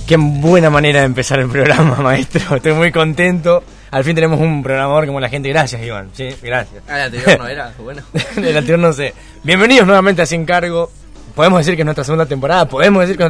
Qué buena manera de empezar el programa, maestro. Estoy muy contento. Al fin tenemos un programador como la gente. Gracias, Iván. Sí, gracias. El anterior no era, bueno. El anterior no sé. Bienvenidos nuevamente a Sin Cargo. ¿Podemos decir que es nuestra segunda temporada? ¿Podemos decir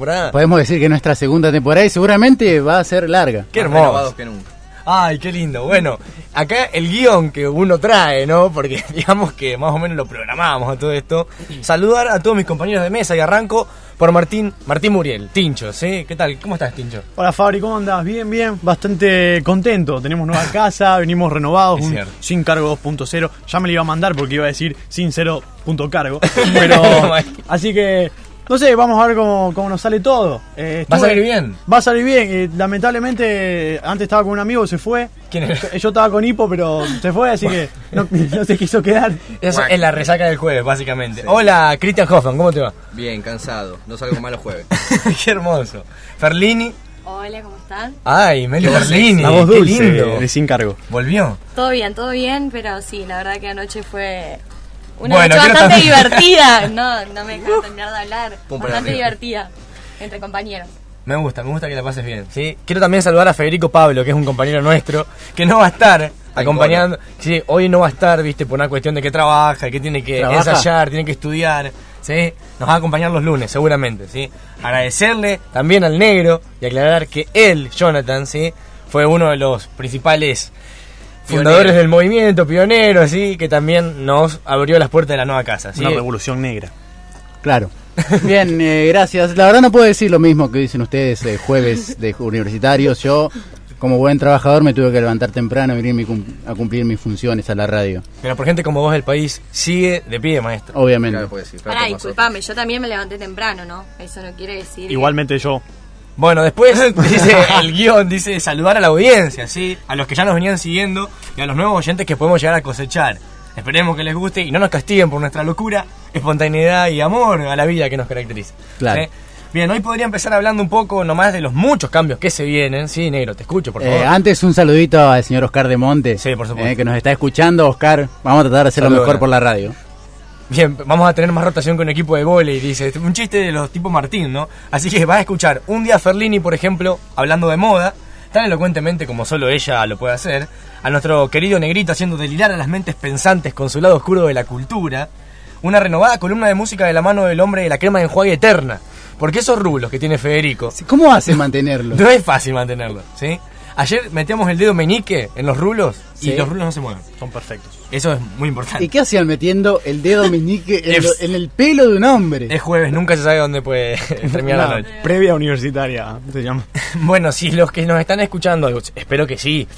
que es nuestra segunda temporada y seguramente va a ser larga? Qué hermoso. Más renovados que nunca. Ay, qué lindo. Bueno, acá el guión que uno trae, ¿no? Porque digamos que más o menos lo programamos a todo esto. Saludar a todos mis compañeros de mesa y arranco por Martín Muriel, Tincho, ¿sí? ¿Qué tal? ¿Cómo estás, Tincho? Hola, Fabri, ¿cómo andás? Bien, bien. Bastante contento. Tenemos nueva casa, venimos renovados, Sin Cargo 2.0. Ya me lo iba a mandar porque iba a decir sin 0.cargo. Pero, así que... no sé, vamos a ver cómo nos sale todo. ¿Va a salir bien? Va a salir bien. Lamentablemente, antes estaba con un amigo, se fue. ¿Quién era? Yo estaba con hipo, pero se fue, así que no se quiso quedar. Eso es la resaca del jueves, básicamente. Sí. Hola, Cristian Hoffman, ¿cómo te va? Bien, cansado. No salgo más los jueves. Qué hermoso. Ferlini. Hola, ¿cómo están? Ay, Meli Ferlini. La voz dulce, qué lindo. De Sin Cargo. ¿Volvió? Todo bien, pero sí, la verdad que anoche fue... una noche bastante divertida. No me dejaron terminar de hablar. Bastante divertida entre compañeros. Me gusta que la pases bien, ¿sí? Quiero también saludar a Federico Pablo, que es un compañero nuestro, que no va a estar acompañando. Sí, hoy no va a estar, viste, por una cuestión de que trabaja, que tiene que ensayar, tiene que estudiar, ¿sí? Nos va a acompañar los lunes, seguramente, ¿sí? Agradecerle también al negro y aclarar que él, Jonathan, ¿sí? Fue uno de los principales fundadores del movimiento, pioneros, ¿sí? Que también nos abrió las puertas de la nueva casa, ¿sí? Una revolución negra. Claro. Bien, gracias. La verdad no puedo decir lo mismo que dicen ustedes jueves de universitarios. Yo, como buen trabajador, me tuve que levantar temprano y venir a cumplir mis funciones a la radio. Pero por gente como vos, el país sigue de pie, maestro. Obviamente. Claro, puede ser, Pará, disculpame, yo también me levanté temprano, ¿no? Eso no quiere decir... Igualmente yo. Bueno, después dice el guión, dice saludar a la audiencia, ¿sí? A los que ya nos venían siguiendo y a los nuevos oyentes que podemos llegar a cosechar. Esperemos que les guste y no nos castiguen por nuestra locura, espontaneidad y amor a la vida que nos caracteriza. Claro. ¿Sí? Bien, hoy podría empezar hablando un poco nomás de los muchos cambios que se vienen. Sí, negro, te escucho, por favor. Antes un saludito al señor Oscar de Monte. Sí, por supuesto. Que nos está escuchando. Oscar, vamos a tratar de hacerlo mejor por la radio. Bien, vamos a tener más rotación con un equipo de vóley, dice. Un chiste de los tipo Martín, ¿no? Así que vas a escuchar un día a Ferlini, por ejemplo, hablando de moda, tan elocuentemente como solo ella lo puede hacer. A nuestro querido negrito haciendo delirar a las mentes pensantes con su lado oscuro de la cultura. Una renovada columna de música de la mano del hombre de la crema de enjuague eterna. Porque esos rulos que tiene Federico... ¿Cómo hace mantenerlo? No es fácil mantenerlo, ¿sí? Ayer metíamos el dedo meñique en los rulos y los rulos no se mueven. Son perfectos. Eso es muy importante. ¿Y qué hacían metiendo el dedo meñique en el pelo de un hombre? Es jueves, nunca se sabe dónde puede terminar la noche. Previa universitaria, se llama. Bueno, si los que nos están escuchando, espero que sí,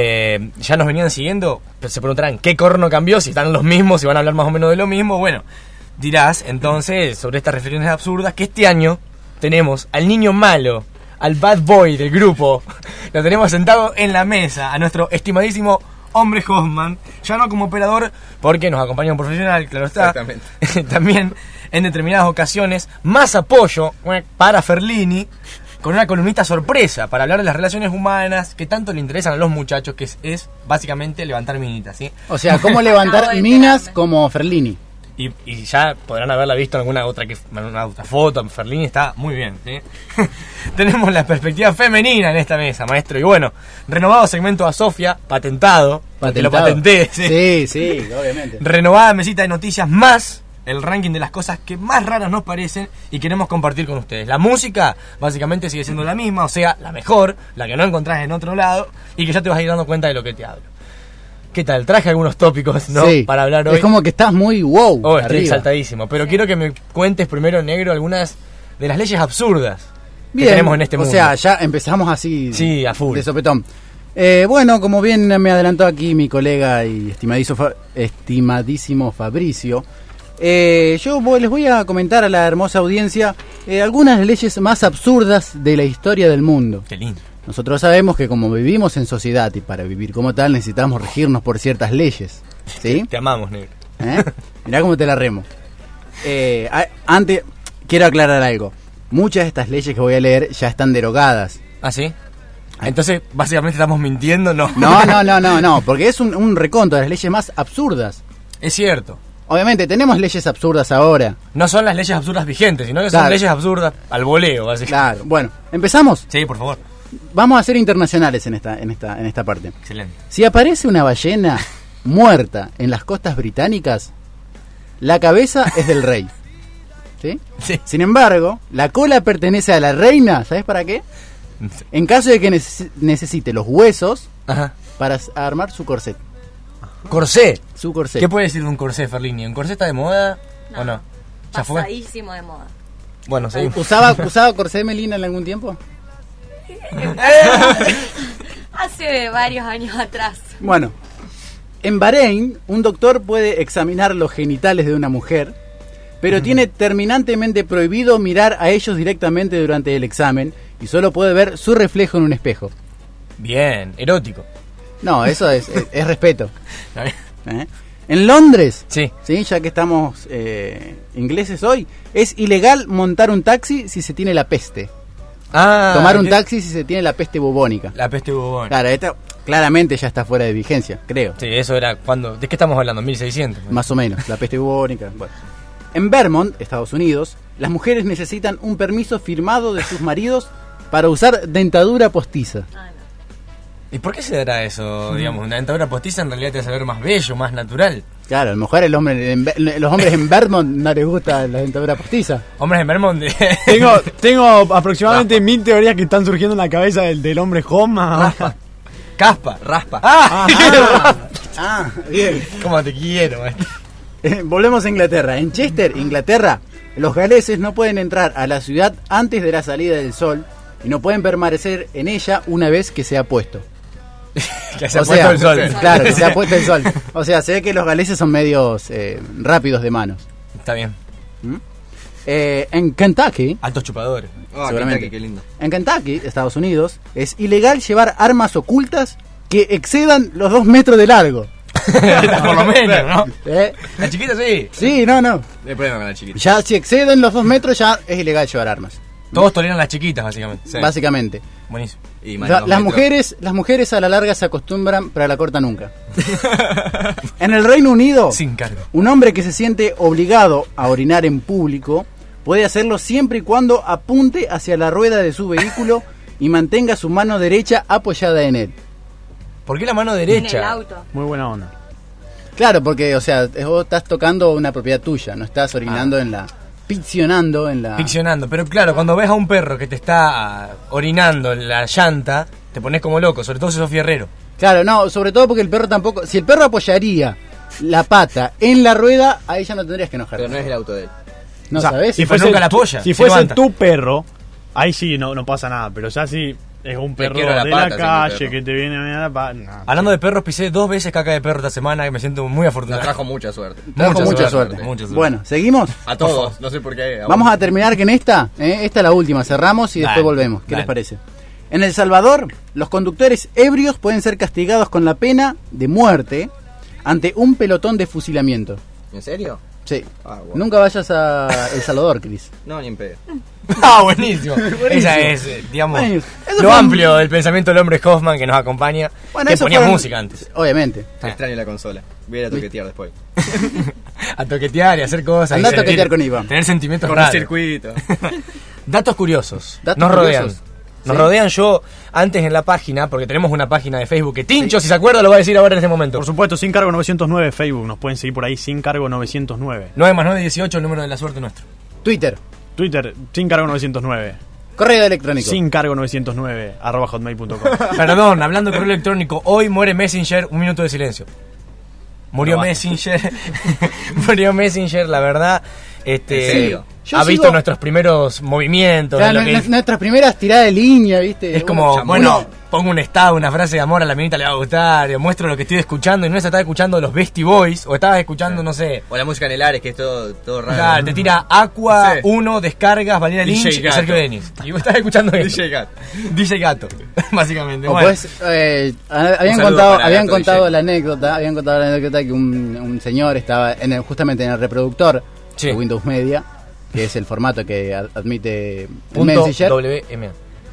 ya nos venían siguiendo, se preguntarán qué corno cambió, si están los mismos, si van a hablar más o menos de lo mismo. Bueno, dirás entonces sobre estas reflexiones absurdas que este año tenemos al niño malo, al bad boy del grupo. Lo tenemos sentado en la mesa, a nuestro estimadísimo hombre Hoffman, ya no como operador, porque nos acompaña un profesional, claro está. Exactamente. También en determinadas ocasiones, más apoyo para Ferlini, con una columnista sorpresa, para hablar de las relaciones humanas que tanto le interesan a los muchachos, que es básicamente levantar minitas, ¿sí? O sea, ¿cómo levantar minas como Ferlini? Y ya podrán haberla visto en alguna otra foto. Ferlini está muy bien, ¿sí? Tenemos la perspectiva femenina en esta mesa, maestro. Y bueno, renovado segmento a Sofía, patentado. Te lo patenté, ¿sí? Sí, obviamente. Renovada mesita de noticias, más el ranking de las cosas que más raras nos parecen y queremos compartir con ustedes. La música básicamente sigue siendo la misma, o sea, la mejor, la que no encontrás en otro lado y que ya te vas a ir dando cuenta de lo que te hablo. ¿Qué tal? Traje algunos tópicos, ¿no? Sí, para hablar hoy. Es como que estás muy wow. Oh, estoy exaltadísimo. Pero quiero que me cuentes primero, negro, algunas de las leyes absurdas que tenemos en este mundo. O sea, ya empezamos así. Sí, a full. De sopetón. Bueno, como bien me adelantó aquí mi colega y estimadísimo Fabricio, yo les voy a comentar a la hermosa audiencia algunas leyes más absurdas de la historia del mundo. Qué lindo. Nosotros sabemos que como vivimos en sociedad y para vivir como tal necesitamos regirnos por ciertas leyes, ¿sí? Te amamos, negro. Mirá cómo te la remo. Antes, quiero aclarar algo. Muchas de estas leyes que voy a leer ya están derogadas. ¿Ah, sí? Entonces, básicamente estamos mintiendo, ¿no? No, porque es un reconto de las leyes más absurdas. Es cierto. Obviamente, tenemos leyes absurdas ahora. No son las leyes absurdas vigentes, sino que son leyes absurdas al voleo, básicamente. Claro, bueno, ¿empezamos? Sí, por favor. Vamos a ser internacionales en esta parte. Excelente. Si aparece una ballena muerta en las costas británicas, la cabeza es del rey. ¿Sí? Sí. Sin embargo, la cola pertenece a la reina, ¿sabes para qué? En caso de que necesite los huesos para armar su corset. ¿Corsé? Su corset. ¿Qué puede decir de un corsé, Ferlini? ¿Un corsé está de moda o no? ¿Ya fue? Pasadísimo de moda. Bueno, seguimos. ¿Usaba corsé Melina en algún tiempo? Hace varios años atrás. Bueno, en Bahrein, un doctor puede examinar los genitales de una mujer, pero tiene terminantemente prohibido mirar a ellos directamente durante el examen y solo puede ver su reflejo en un espejo. Bien, erótico. No, eso es respeto. En Londres, sí, ya que estamos ingleses hoy, es ilegal montar un taxi si se tiene la peste. Tomar un taxi si se tiene la peste bubónica. La peste bubónica. Claro, esta claramente ya está fuera de vigencia, creo. Sí, eso era cuando... ¿De qué estamos hablando? 1600. Más o menos, la peste bubónica. Bueno. En Vermont, Estados Unidos, las mujeres necesitan un permiso firmado de sus maridos para usar dentadura postiza. ¿Y por qué se dará eso? Digamos, una dentadura postiza en realidad te hace ver más bello, más natural. Claro, a lo mejor los hombres en Vermont no les gusta la dentadura postiza. Hombres en Vermont... Tengo aproximadamente 1000 teorías que están surgiendo en la cabeza del hombre Hoffman. Caspa. Raspa. Bien. ¿Cómo te quiero, Volvemos a Inglaterra. En Chester, Inglaterra, los galeses no pueden entrar a la ciudad antes de la salida del sol y no pueden permanecer en ella una vez que se ha puesto. Que se ha puesto el sol. Claro, que se ha puesto el sol. O sea, se ve que los galeses son medios rápidos de manos. Está bien. En Kentucky... Altos chupadores. Seguramente. Kentucky, qué lindo. En Kentucky, Estados Unidos, es ilegal llevar armas ocultas que excedan los 2 metros de largo. Por lo menos, ¿no? La chiquita sí. Sí, no. No hay problema con la chiquita. Ya si exceden los 2 metros ya es ilegal llevar armas. Todos toleran las chiquitas, básicamente. Sí. Básicamente. Buenísimo. Y las mujeres a la larga se acostumbran, pero a la corta nunca. En el Reino Unido, sin cargo, un hombre que se siente obligado a orinar en público puede hacerlo siempre y cuando apunte hacia la rueda de su vehículo y mantenga su mano derecha apoyada en él. ¿Por qué la mano derecha? En el auto. Muy buena onda. Claro, porque, o sea, vos estás tocando una propiedad tuya, no estás orinando en la... Piccionando, pero claro, cuando ves a un perro que te está orinando en la llanta, te pones como loco, sobre todo si sos fierrero. Claro, no, sobre todo porque el perro tampoco... Si el perro apoyaría la pata en la rueda, ahí ya no tendrías que enojarte. Pero no es el auto de él. No, o sea, ¿sabes? Si nunca la apoya. Si fuese tu perro, ahí sí no pasa nada, pero ya sí... Es un perro de la calle que te viene a la pata. No, hablando de perros, pisé 2 veces caca de perro esta semana, que me siento muy afortunado. Nos trajo mucha suerte. Mucha suerte. Bueno, ¿seguimos? A todos, no sé por qué. Vamos a terminar que esta es la última, cerramos y después volvemos. ¿Qué les parece? En El Salvador, los conductores ebrios pueden ser castigados con la pena de muerte ante un pelotón de fusilamiento. ¿En serio? Sí. Bueno. Nunca vayas a El Salvador, Cris. No, ni en pedo. Buenísimo. Esa es, digamos, lo amplio del pensamiento del hombre Hoffman que nos acompaña. Bueno, que ponía música antes. Obviamente. Extraño la consola. Voy a ir a toquetear después. A toquetear y hacer cosas. Andá a toquetear con Iván. Tener sentimientos con raros. El circuito. Datos curiosos. Nos rodean. Nos rodean. Yo, antes en la página, porque tenemos una página de Facebook que Tincho, si se acuerda, lo va a decir ahora en este momento. Por supuesto, Sin Cargo 909 Facebook. Nos pueden seguir por ahí, Sin Cargo 909. 9 más 9, 18, el número de la suerte nuestro. Twitter, Sin Cargo 909. Correo electrónico. Sin Cargo 909 @hotmail.com. Perdón, hablando de correo electrónico, hoy muere Messenger, 1 minuto de silencio. Murió Messenger. Murió Messenger, la verdad. ¿En serio? Ha visto nuestros primeros movimientos. Claro, nuestras primeras tiradas de línea, ¿viste? Es como, pongo un estado, una frase de amor, a la minita le va a gustar, muestro lo que estoy escuchando, y no estás escuchando los Beastie Boys, o estabas escuchando, no sé... O la música en el Ares, que es todo raro. Claro, te tira Aqua, 1, descargas, Valeria Lynch y Sergio Denis. Y vos estás escuchando eso. DJ Gato, básicamente. O pues, habían contado la anécdota que un señor estaba justamente en el reproductor de Windows Media, que es el formato que admite Messenger. WMA.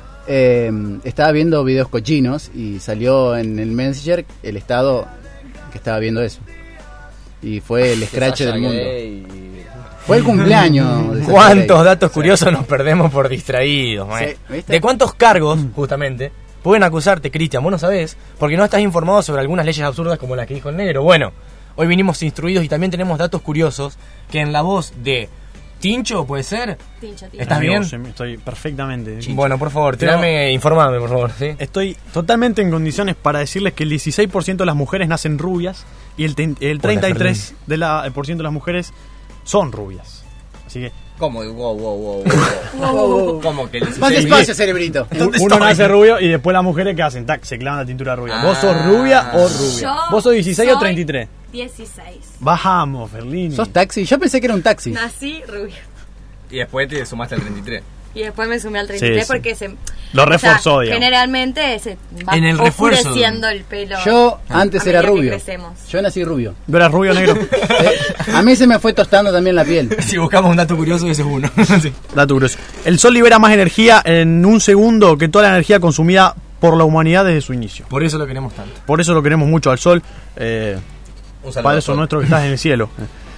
Estaba viendo videos cochinos y salió en el Messenger el estado que estaba viendo eso. y fue el scratch del mundo. Fue el cumpleaños. ¿Cuántos datos curiosos nos perdemos por distraídos, sí, ¿de cuántos cargos, justamente, pueden acusarte, Cristian? Vos no sabés, porque no estás informado sobre algunas leyes absurdas como la que dijo el negro. Bueno, hoy vinimos instruidos y también tenemos datos curiosos que en la voz de Tincho, ¿puede ser? Tincho. ¿Estás bien? Estoy perfectamente. Chincho. Bueno, por favor, informame, por favor. ¿sí? Estoy totalmente en condiciones para decirles que el 16% de las mujeres nacen rubias y el 33% de las mujeres son rubias. Así que... ¿Cómo? Wow. ¿Cómo que el 16%? Más despacio, cerebrito. Uno nace rubio y después las mujeres que hacen, tac, se clavan la tintura rubia. ¿Vos sos rubia o rubia? ¿Vos sos 16 o 33? 16. Bajamos, Ferlini. ¿Sos taxi? Yo pensé que era un taxi. Nací rubia. Y después te sumaste al 33. Y después me sumé al 33 sí. porque lo reforzó, digamos. Generalmente se va en el oscureciendo el pelo. Yo antes era rubio. Crecemos. Yo nací rubio. ¿Vos eras rubio o negro? A mí se me fue tostando también la piel. Si buscamos un dato curioso, ese es uno. sí. Dato curioso. El sol libera más energía en un segundo que toda la energía consumida por la humanidad desde su inicio. Por eso lo queremos tanto. Por eso lo queremos mucho al sol. Un saludo Padre nuestro que estás en el cielo.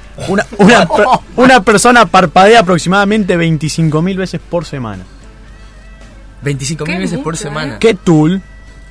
Una persona parpadea aproximadamente 25.000 veces por semana. 25.000 veces por semana. ¿Qué tool?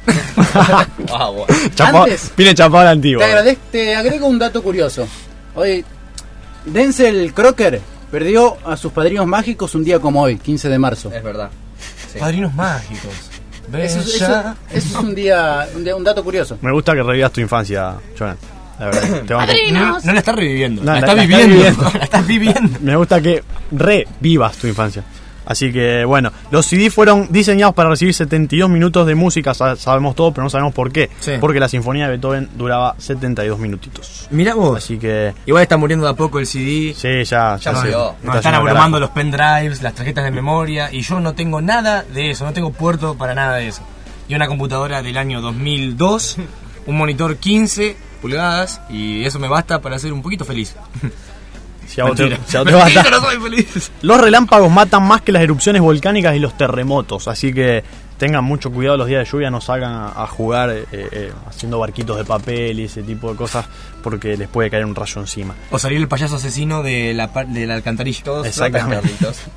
Wow. Viene chapado la antigua. Te agrego un dato curioso. Hoy, Denzel Crocker perdió a sus padrinos mágicos un día como hoy, 15 de marzo. Es verdad. Sí. Padrinos mágicos. Eso es un dato curioso. Me gusta que revivas tu infancia, Jonan. La verdad. No la estás reviviendo. No, la estás viviendo. La estás viviendo. Me gusta que revivas tu infancia. Así que bueno, los CD fueron diseñados para recibir 72 minutos de música, sabemos todo, pero no sabemos por qué. Sí. Porque la Sinfonía de Beethoven duraba 72 minutitos. Mirá vos. Así que... Igual está muriendo de a poco el CD. Sí, ya murió. Nos están abrumando los pendrives, las tarjetas de memoria, y yo no tengo nada de eso, no tengo puerto para nada de eso. Y una computadora del año 2002, un monitor 15 pulgadas, y eso me basta para ser un poquito feliz. Si a vos te basta. No soy feliz. Los relámpagos matan más que las erupciones volcánicas y los terremotos, así que tengan mucho cuidado los días de lluvia, no salgan a jugar haciendo barquitos de papel y ese tipo de cosas, porque les puede caer un rayo encima. O salir el payaso asesino de la alcantarilla. Todos exactamente.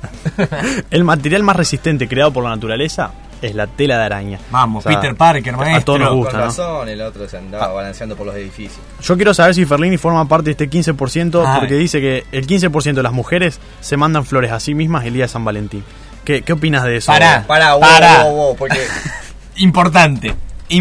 El material más resistente creado por la naturaleza es la tela de araña. Vamos, o sea, Peter Parker, maestro. A todos nos gusta, con razón, ¿no? El otro se andaba balanceando por los edificios. Yo quiero saber si Ferlini forma parte de este 15%, porque dice que el 15% de las mujeres se mandan flores a sí mismas el día de San Valentín. ¿Qué opinas de eso? Wow, porque... Importante.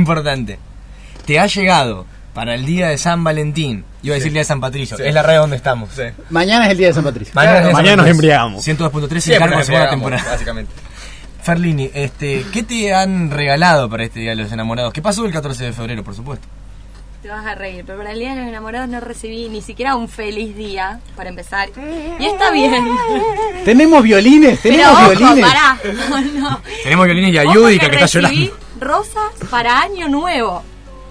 Te ha llegado para el día de San Valentín, iba a decir día de San Patricio, es la red donde estamos. Sí. Mañana es el día de San Patricio. Mañana nos embriagamos. 102.3 se encarga de segunda temporada. Básicamente. Ferlini, ¿qué te han regalado para este Día de los Enamorados? ¿Qué pasó el 14 de febrero, por supuesto? Te vas a reír, pero para el Día de los Enamorados no recibí ni siquiera un feliz día, para empezar. Y está bien. ¿Tenemos violines? Pará. No. Tenemos violines y a Yudica que está llorando. Recibí rosas para Año Nuevo.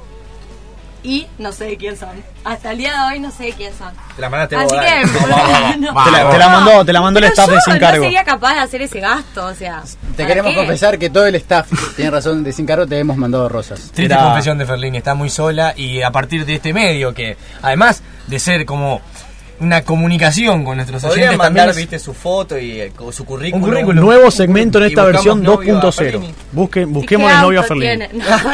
Y no sé de quién son. Hasta el día de hoy no sé de quién son. Te la mandaste vos. Así que... Te la mandó el staff de Sin Cargo. No sería capaz de hacer ese gasto, o sea. Te queremos confesar que todo el staff, tiene razón, de Sin Cargo te hemos mandado rosas. Triste confesión de Ferlini, está muy sola y a partir de este medio que, además de ser como una comunicación con nuestros oyentes, podrían mandar, también viste, su foto y su currículum. Un currículum. Nuevo segmento en esta versión 2.0. Busquemos el novio a Ferlini.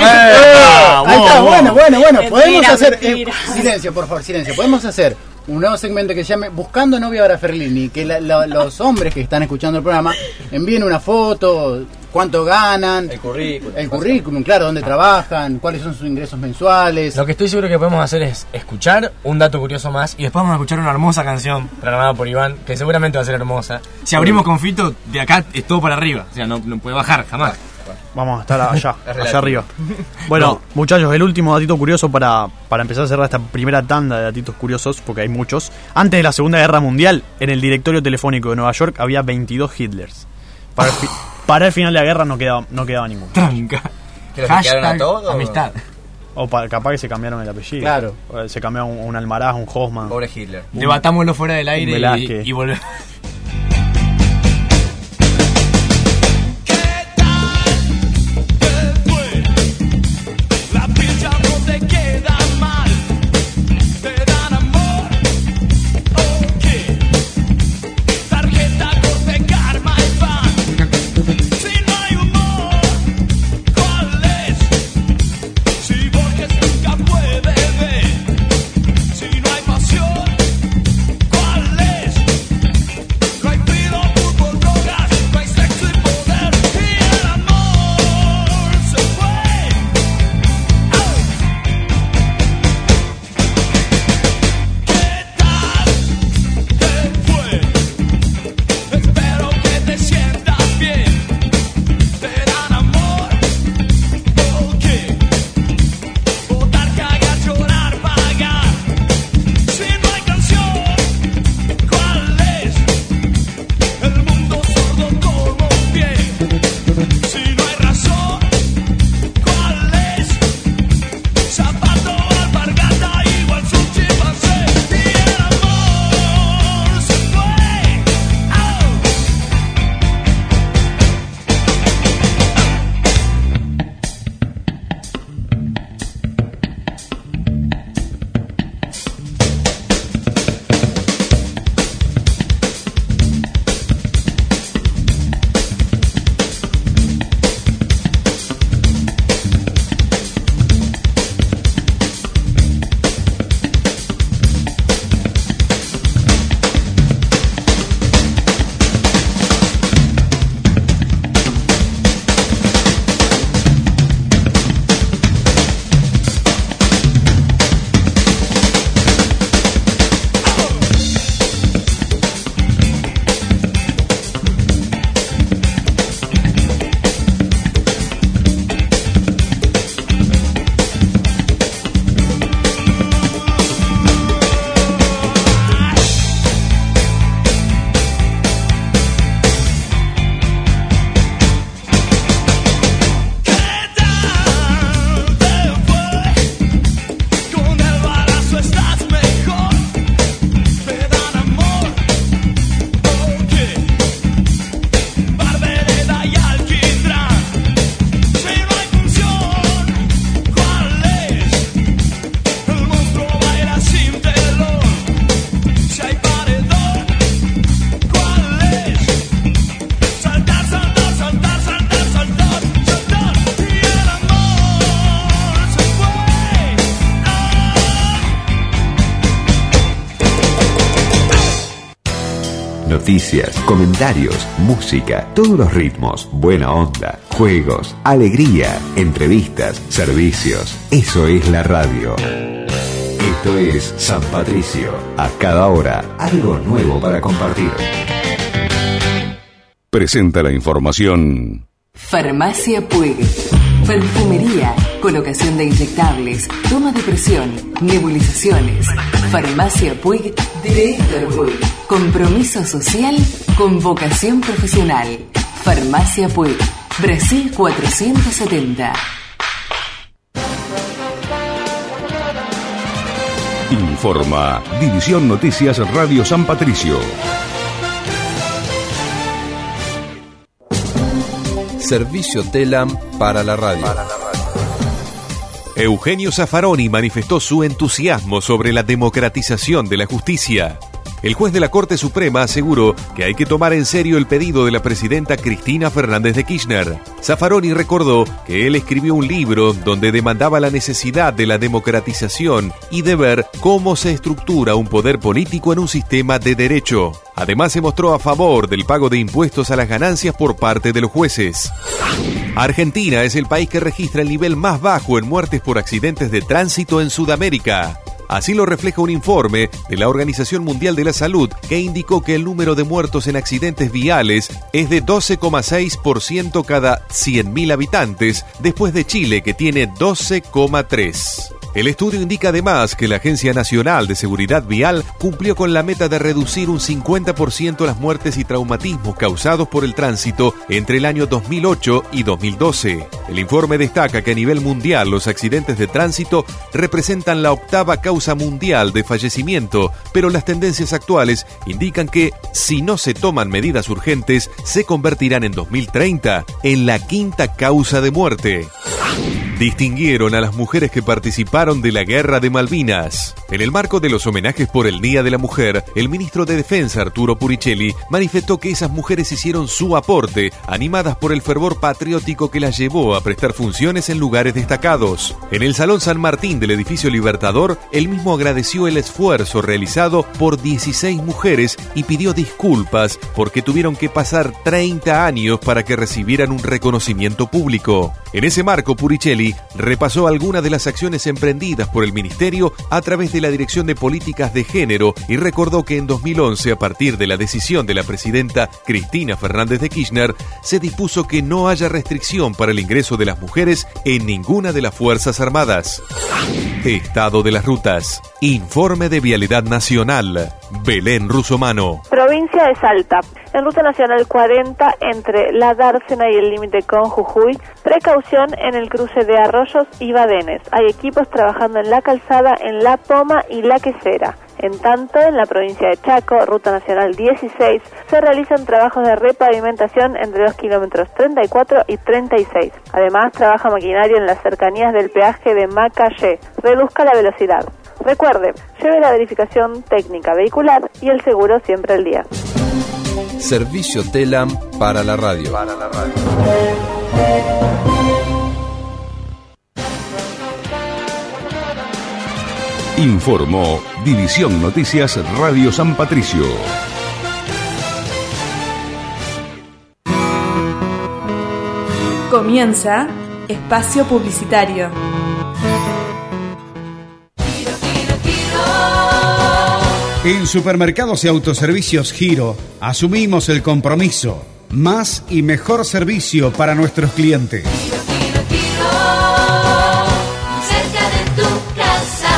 Ahí está, bueno. Podemos hacer... silencio, por favor, silencio. Podemos hacer un nuevo segmento que se llame Buscando novia para Ferlini. Que los hombres que están escuchando el programa envíen una foto, cuánto ganan, el currículum, claro, dónde trabajan, cuáles son sus ingresos mensuales. Lo que estoy seguro que podemos hacer es escuchar un dato curioso más y después vamos a escuchar una hermosa canción programada por Iván, que seguramente va a ser hermosa. Si abrimos con Fito, de acá es todo para arriba, o sea, no puede bajar jamás. Vamos a estar allá arriba. Bueno, muchachos, el último datito curioso para empezar a cerrar esta primera tanda de datitos curiosos, porque hay muchos. Antes de la Segunda Guerra Mundial, en el directorio telefónico de Nueva York había 22 Hitlers. Para el final de la guerra no quedaba ninguno. Tranca. ¿Hashtag a todos? Amistad. O capaz que se cambiaron el apellido. Claro. Se cambió un Almaraz, un Hoffman. Pobre Hitler. Debatámoslo fuera del aire y volvemos. noticias, comentarios, música, todos los ritmos, buena onda, juegos, alegría, entrevistas, servicios. Eso es la radio. Esto es San Patricio. A cada hora, algo nuevo para compartir. Presenta la información Farmacia Puig. Perfumería, colocación de inyectables, toma de presión, nebulizaciones. Farmacia Puig de Héctor Puig. Compromiso social con vocación profesional. Farmacia Puig, Brasil 470. Informa División Noticias Radio San Patricio. Servicio TELAM para la radio. Eugenio Zaffaroni manifestó su entusiasmo sobre la democratización de la justicia. El juez de la Corte Suprema aseguró que hay que tomar en serio el pedido de la presidenta Cristina Fernández de Kirchner. Zaffaroni recordó que él escribió un libro donde demandaba la necesidad de la democratización y de ver cómo se estructura un poder político en un sistema de derecho. Además, se mostró a favor del pago de impuestos a las ganancias por parte de los jueces. Argentina es el país que registra el nivel más bajo en muertes por accidentes de tránsito en Sudamérica. Así lo refleja un informe de la Organización Mundial de la Salud que indicó que el número de muertos en accidentes viales es de 12,6% cada 100.000 habitantes, después de Chile, que tiene 12,3%. El estudio indica además que la Agencia Nacional de Seguridad Vial cumplió con la meta de reducir un 50% las muertes y traumatismos causados por el tránsito entre el año 2008 y 2012. El informe destaca que a nivel mundial los accidentes de tránsito representan la 8ª causa mundial de fallecimiento, pero las tendencias actuales indican que, si no se toman medidas urgentes, se convertirán en 2030 en la 5ª causa de muerte. Distinguieron a las mujeres que participaron de la Guerra de Malvinas. En el marco de los homenajes por el Día de la Mujer, el ministro de Defensa, Arturo Puricelli, manifestó que esas mujeres hicieron su aporte, animadas por el fervor patriótico que las llevó a prestar funciones en lugares destacados. En el Salón San Martín del Edificio Libertador, él mismo agradeció el esfuerzo realizado por 16 mujeres y pidió disculpas porque tuvieron que pasar 30 años para que recibieran un reconocimiento público. En ese marco, Puricelli repasó algunas de las acciones emprendidas por el Ministerio a través de la Dirección de Políticas de Género y recordó que en 2011, a partir de la decisión de la presidenta Cristina Fernández de Kirchner, se dispuso que no haya restricción para el ingreso de las mujeres en ninguna de las Fuerzas Armadas. Estado de las rutas. Informe de Vialidad Nacional. Belén Rusomano. Provincia de Salta. En Ruta Nacional 40, entre la Dársena y el límite con Jujuy, precaución en el cruce de Arroyos y Badenes. Hay equipos trabajando en la calzada, en La Poma y La Quesera. En tanto, en la provincia de Chaco, Ruta Nacional 16, se realizan trabajos de repavimentación entre los kilómetros 34 y 36. Además, trabaja maquinaria en las cercanías del peaje de Macayé. Reduzca la velocidad. Recuerde, lleve la verificación técnica vehicular y el seguro siempre al día. Servicio TELAM para la radio. Informó División Noticias Radio San Patricio. Comienza Espacio Publicitario. En Supermercados y Autoservicios Giro asumimos el compromiso. Más y mejor servicio para nuestros clientes. Cerca de tu casa.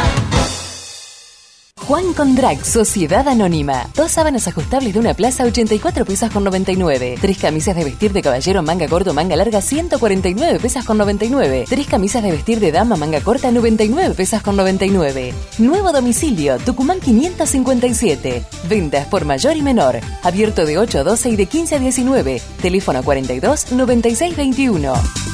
Juan Condrac, Sociedad Anónima. 2 sábanas ajustables de una plaza, 84 pesos con 99. 3 camisas de vestir de caballero, manga corto, manga larga, 149 pesos con 99. 3 camisas de vestir de dama, manga corta, 99 pesos con 99. Nuevo domicilio, Tucumán 557. Ventas por mayor y menor. Abierto de 8 a 12 y de 15 a 19. Teléfono 42 96 21.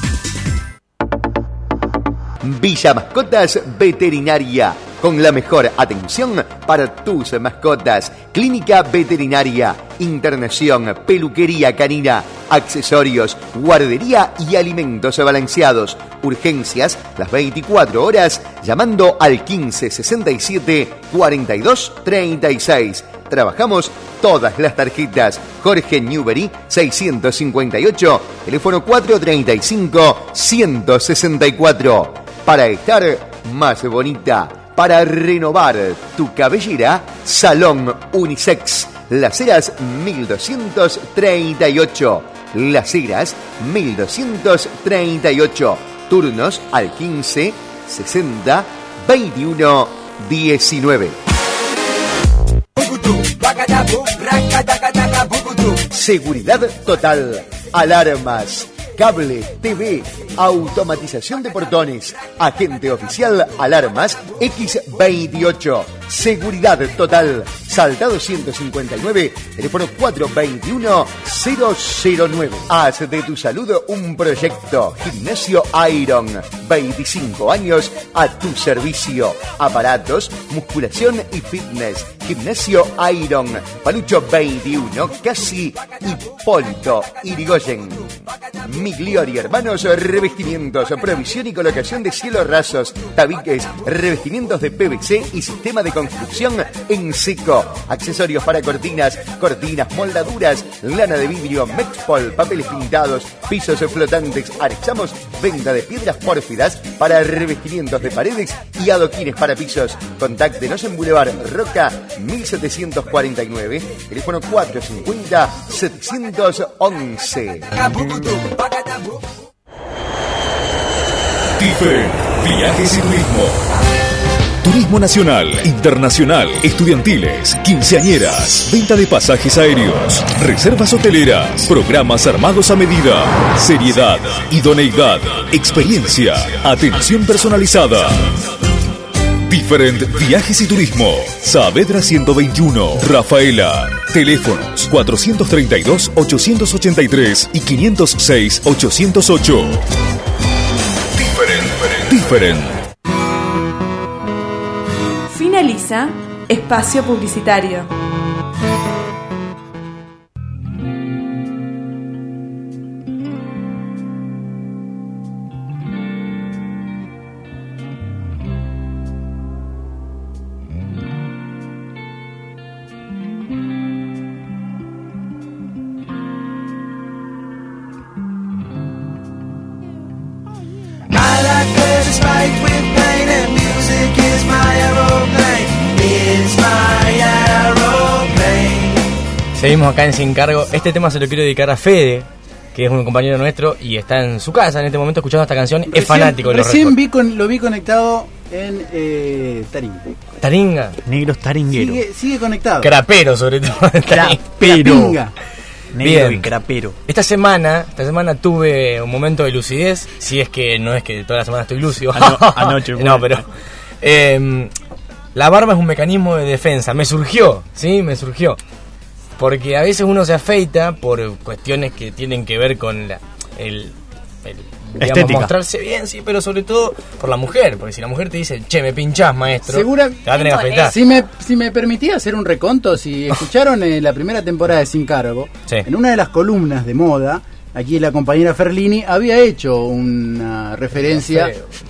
Villa Mascotas Veterinaria, con la mejor atención para tus mascotas. Clínica veterinaria, internación, peluquería canina, accesorios, guardería y alimentos balanceados. Urgencias las 24 horas llamando al 1567 42 36. Trabajamos todas las tarjetas. Jorge Newbery, 658, teléfono 435-164. Para estar más bonita, para renovar tu cabellera, Salón Unisex. Las Heras 1238. Las Heras 1238. Turnos al 15 60 21 19. Seguridad total. Alarmas, cable, TV, automatización de portones. Agente oficial Alarmas X28. Seguridad total. Saltado 159, teléfono 421-009. Haz de tu salud un proyecto. Gimnasio Iron, 25 años a tu servicio. Aparatos, musculación y fitness. Gimnasio Iron, Palucho 21, casi Hipólito Irigoyen. Migliori Hermanos, revestimientos, provisión y colocación de cielos rasos, tabiques, revestimientos de PVC y sistema de construcción en seco. Accesorios para cortinas, moldaduras, lana de vidrio, Mexpol, papeles pintados, pisos flotantes. Anexamos venta de piedras pórfidas para revestimientos de paredes y adoquines para pisos. Contáctenos en Boulevard Roca 1749, teléfono 450-711. Different Viajes y Turismo. Turismo nacional, internacional, estudiantiles, quinceañeras, venta de pasajes aéreos, reservas hoteleras, programas armados a medida, seriedad, idoneidad, experiencia, atención personalizada. Different Viajes y Turismo. Saavedra 121, Rafaela. Teléfonos 432-883 y 506-808. Different. Finaliza espacio publicitario. Seguimos acá en Sin Cargo. Este tema se lo quiero dedicar a Fede, que es un compañero nuestro y está en su casa en este momento escuchando esta canción. Es fanático de los Recién lo vi conectado en Taringa. Taringa. Negros taringueros. Sigue conectado. Crapero, sobre todo. Crapero. Negro Bien. y crapero. Esta semana tuve un momento de lucidez. Si es que no es que toda la semana estoy lúcido. Anoche. No, pero la barba es un mecanismo de defensa. Me surgió. Porque a veces uno se afeita por cuestiones que tienen que ver con digamos, mostrarse bien, sí, pero sobre todo por la mujer. Porque si la mujer te dice, che, me pinchás, maestro, ¿segura? Te va a tener que afeitar. Si me permitía hacer un reconto, si escucharon la primera temporada de Sin Cargo, sí, en una de las columnas de moda, aquí la compañera Ferlini había hecho una referencia